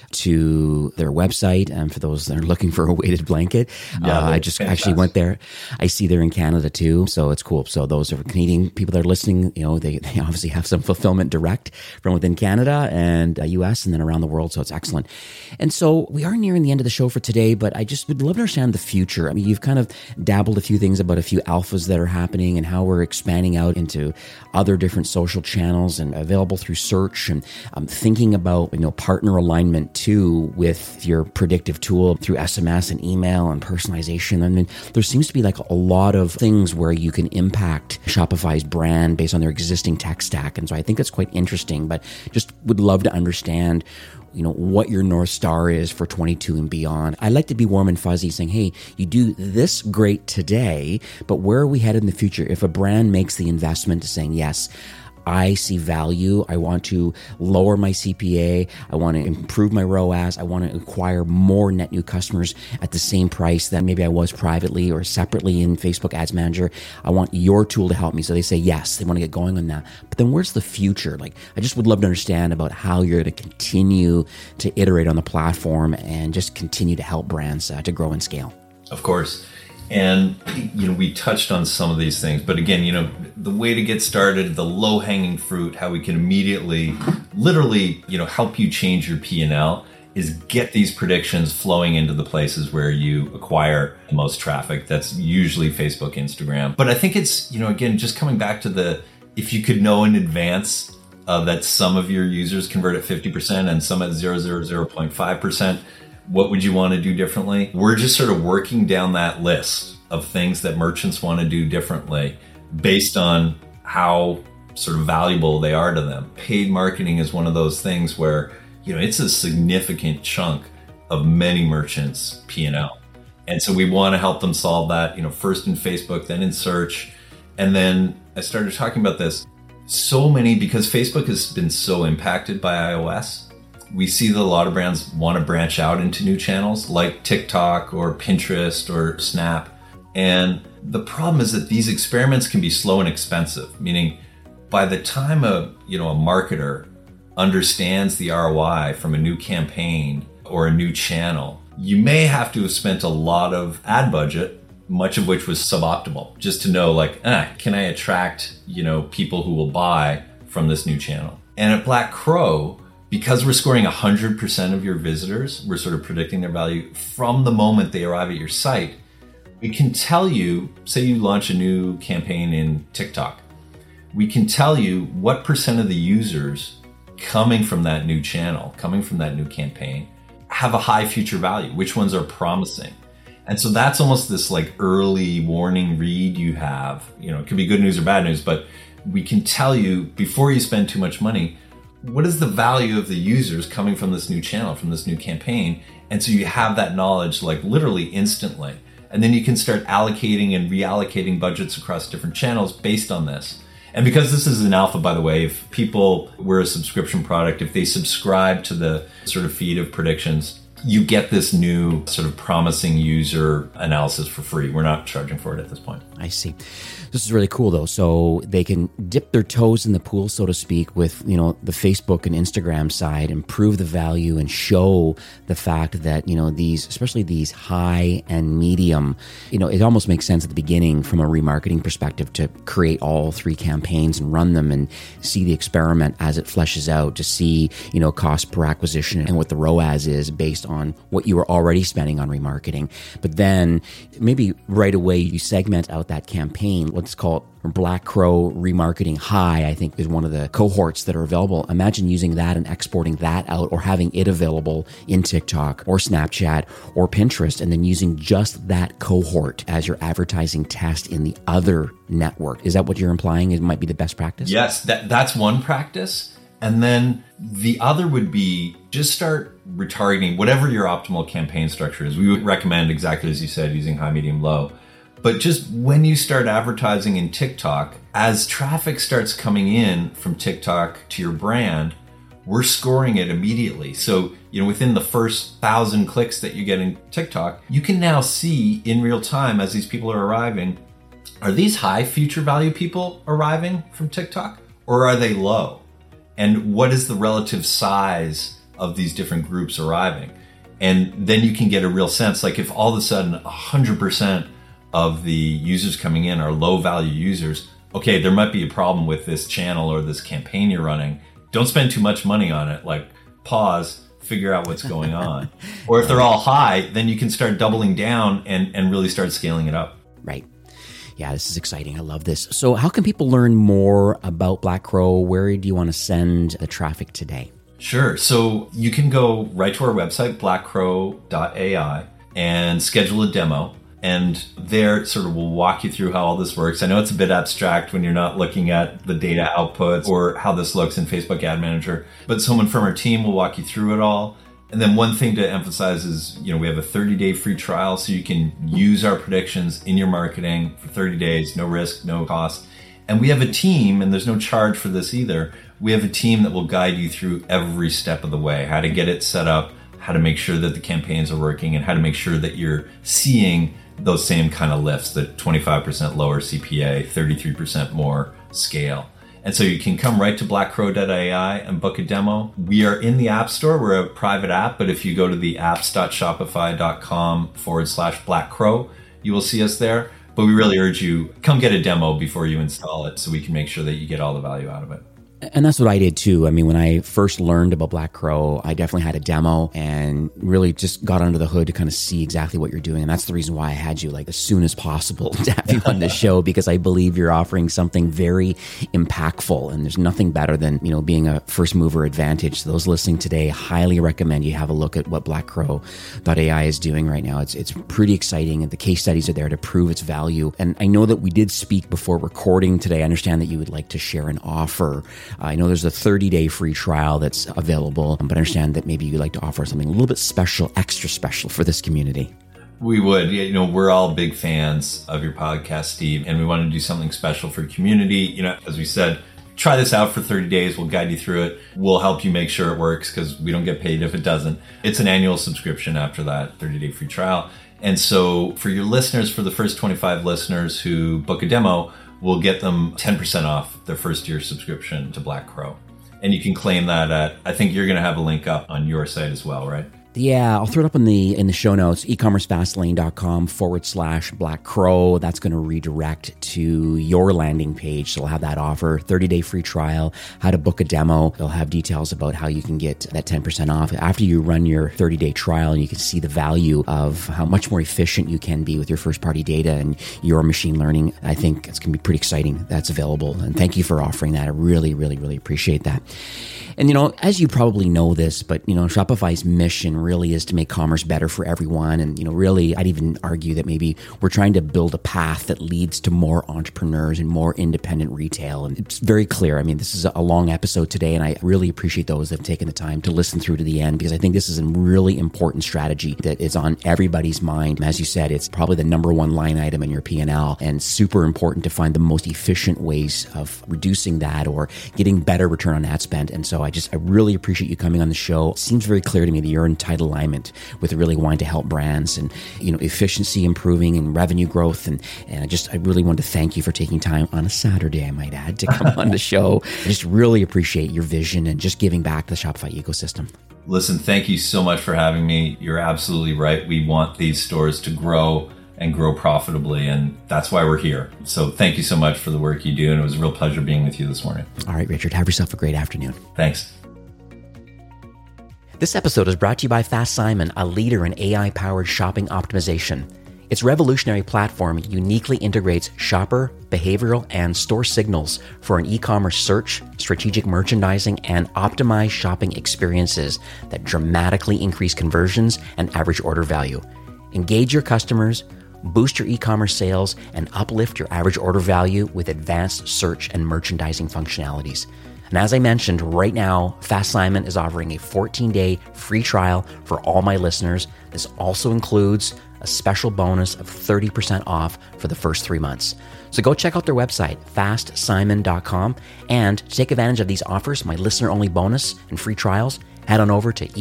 to their website for those that are looking for a weighted blanket. I just actually went there. I see they're in Canada too, so it's cool. So those are Canadian people that are listening, they obviously have some fulfillment direct from within Canada and US and then around the world, so it's excellent. And so we are nearing the end of the show for today, but I just would love to understand the future. I mean, you've kind of dabbled a few things about a few alphas that are happening and how we're expanding out into other different social channels and available through search, and thinking about, partner alignment too with your predictive tool through SMS and email and personalization. I mean, there seems to be like a lot of things where you can impact Shopify's brand based on their existing tech stack. And so I think that's quite interesting, but just would love to understand what your North Star is for 22 and beyond. I like to be warm and fuzzy saying, hey, you do this great today, but where are we headed in the future? If a brand makes the investment to saying, yes, I see value. I want to lower my CPA. I want to improve my ROAS. I want to acquire more net new customers at the same price that maybe I was privately or separately in Facebook Ads Manager. I want your tool to help me. So they say yes, they want to get going on that. But then where's the future? I just would love to understand about how you're going to continue to iterate on the platform and just continue to help brands to grow and scale. Of course. And, we touched on some of these things, but again, the way to get started, the low hanging fruit, how we can immediately, literally, help you change your P&L is get these predictions flowing into the places where you acquire the most traffic. That's usually Facebook, Instagram. But I think it's, again, just coming back to if you could know in advance that some of your users convert at 50% and some at 0.5%, what would you want to do differently? We're just sort of working down that list of things that merchants want to do differently based on how sort of valuable they are to them. Paid marketing is one of those things where, it's a significant chunk of many merchants' P&L. And so we want to help them solve that, first in Facebook, then in search. And then I started talking about this. So many, because Facebook has been so impacted by iOS, we see that a lot of brands want to branch out into new channels like TikTok or Pinterest or Snap. And the problem is that these experiments can be slow and expensive, meaning by the time a marketer understands the ROI from a new campaign or a new channel, you may have to have spent a lot of ad budget, much of which was suboptimal, just to know can I attract, people who will buy from this new channel? And at Black Crow, because we're scoring 100% of your visitors, we're sort of predicting their value from the moment they arrive at your site. We can tell you, say you launch a new campaign in TikTok, we can tell you what percent of the users coming from that new channel, coming from that new campaign, have a high future value, which ones are promising. And so that's almost this early warning read you have. It could be good news or bad news, but we can tell you before you spend too much money, what is the value of the users coming from this new channel, from this new campaign? And so you have that knowledge literally instantly. And then you can start allocating and reallocating budgets across different channels based on this. And because this is an alpha, by the way, if people were a subscription product, if they subscribe to the sort of feed of predictions, you get this new sort of promising user analysis for free. We're not charging for it at this point. I see. This is really cool, though. So they can dip their toes in the pool, so to speak, with the Facebook and Instagram side, and prove the value and show the fact that these, especially these high and medium, it almost makes sense at the beginning from a remarketing perspective to create all three campaigns and run them and see the experiment as it fleshes out to see cost per acquisition and what the ROAS is based on what you were already spending on remarketing. But then maybe right away you segment out that campaign. Let's call it Black Crow Remarketing High, I think is one of the cohorts that are available. Imagine using that and exporting that out, or having it available in TikTok or Snapchat or Pinterest, and then using just that cohort as your advertising test in the other network. Is that what you're implying? It might be the best practice? Yes, that's one practice. And then the other would be just start retargeting whatever your optimal campaign structure is. We would recommend, exactly as you said, using high, medium, low. But just when you start advertising in TikTok, as traffic starts coming in from TikTok to your brand, we're scoring it immediately. So, within the first 1,000 clicks that you get in TikTok, you can now see in real time as these people are arriving, are these high future value people arriving from TikTok, or are they low? And what is the relative size of these different groups arriving? And then you can get a real sense, if all of a sudden 100% of the users coming in are low value users, okay, there might be a problem with this channel or this campaign you're running. Don't spend too much money on it. Pause, figure out what's going on. Or if they're all high, then you can start doubling down and really start scaling it up. Right. Yeah, this is exciting. I love this. So how can people learn more about Black Crow? Where do you want to send the traffic today? Sure. So you can go right to our website, blackcrow.ai, and schedule a demo. And there sort of will walk you through how all this works. I know it's a bit abstract when you're not looking at the data outputs or how this looks in Facebook Ad Manager, but someone from our team will walk you through it all. And then one thing to emphasize is, we have a 30-day free trial, so you can use our predictions in your marketing for 30 days, no risk, no cost. And we have a team, and there's no charge for this either. We have a team that will guide you through every step of the way, how to get it set up, how to make sure that the campaigns are working, and how to make sure that you're seeing those same kind of lifts, the 25% lower CPA, 33% more scale. And so you can come right to blackcrow.ai and book a demo. We are in the App Store. We're a private app, but if you go to the apps.shopify.com/blackcrow, you will see us there. But we really urge you, come get a demo before you install it so we can make sure that you get all the value out of it. And that's what I did too. I mean, when I first learned about Black Crow, I definitely had a demo and really just got under the hood to kind of see exactly what you're doing. And that's the reason why I had you as soon as possible to have you on this show, because I believe you're offering something very impactful. And there's nothing better than, being a first mover advantage. So those listening today, highly recommend you have a look at what blackcrow.ai is doing right now. It's pretty exciting. And the case studies are there to prove its value. And I know that we did speak before recording today. I understand that you would like to share an offer. I know there's a 30-day free trial that's available, but I understand that maybe you'd like to offer something a little bit special, extra special for this community. We would. We're all big fans of your podcast, Steve, and we want to do something special for your community. As we said, try this out for 30 days. We'll guide you through it. We'll help you make sure it works because we don't get paid if it doesn't. It's an annual subscription after that 30-day free trial. And so for your listeners, for the first 25 listeners who book a demo, we'll get them 10% off their first year subscription to Black Crow. And you can claim that at, I think you're going to have a link up on your site as well, right? Yeah, I'll throw it up in the show notes, ecommercefastlane.com/Black Crow. That's going to redirect to your landing page. So it'll have that offer, 30-day free trial, how to book a demo. It'll have details about how you can get that 10% off after you run your 30-day trial, and you can see the value of how much more efficient you can be with your first-party data and your machine learning. I think it's going to be pretty exciting. That's available. And thank you for offering that. I really, really, really appreciate that. And, as you probably know this, but, Shopify's mission really is to make commerce better for everyone. And, really, I'd even argue that maybe we're trying to build a path that leads to more entrepreneurs and more independent retail. And it's very clear. I mean, this is a long episode today, and I really appreciate those that have taken the time to listen through to the end, because I think this is a really important strategy that is on everybody's mind. As you said, it's probably the number one line item in your P&L, and super important to find the most efficient ways of reducing that or getting better return on ad spend. And so I really appreciate you coming on the show. It seems very clear to me that you're in tight alignment with really wanting to help brands and, efficiency improving and revenue growth. And I really want to thank you for taking time on a Saturday, I might add, to come on the show. I just really appreciate your vision and just giving back to the Shopify ecosystem. Listen, thank you so much for having me. You're absolutely right. We want these stores to grow and grow profitably, and that's why we're here. So thank you so much for the work you do, and it was a real pleasure being with you this morning. All right, Richard, have yourself a great afternoon. Thanks. This episode is brought to you by Fast Simon, a leader in AI-powered shopping optimization. Its revolutionary platform uniquely integrates shopper, behavioral, and store signals for an e-commerce search, strategic merchandising, and optimized shopping experiences that dramatically increase conversions and average order value. Engage your customers, boost your e-commerce sales, and uplift your average order value with advanced search and merchandising functionalities. And as I mentioned, right now, Fast Simon is offering a 14-day free trial for all my listeners. This also includes a special bonus of 30% off for the first 3 months. So go check out their website, fastsimon.com, and to take advantage of these offers, my listener-only bonus and free trials, head on over to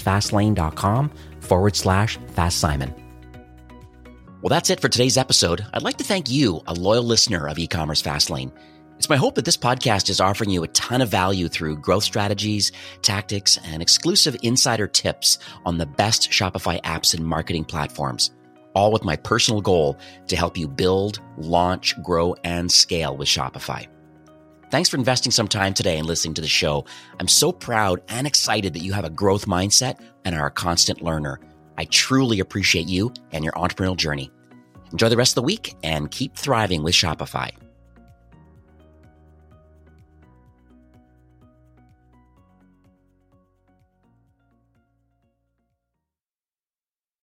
ecommercefastlane.com/FastSimon. Well, that's it for today's episode. I'd like to thank you, a loyal listener of E-commerce Fastlane. It's my hope that this podcast is offering you a ton of value through growth strategies, tactics, and exclusive insider tips on the best Shopify apps and marketing platforms, all with my personal goal to help you build, launch, grow, and scale with Shopify. Thanks for investing some time today and listening to the show. I'm so proud and excited that you have a growth mindset and are a constant learner. I truly appreciate you and your entrepreneurial journey. Enjoy the rest of the week and keep thriving with Shopify.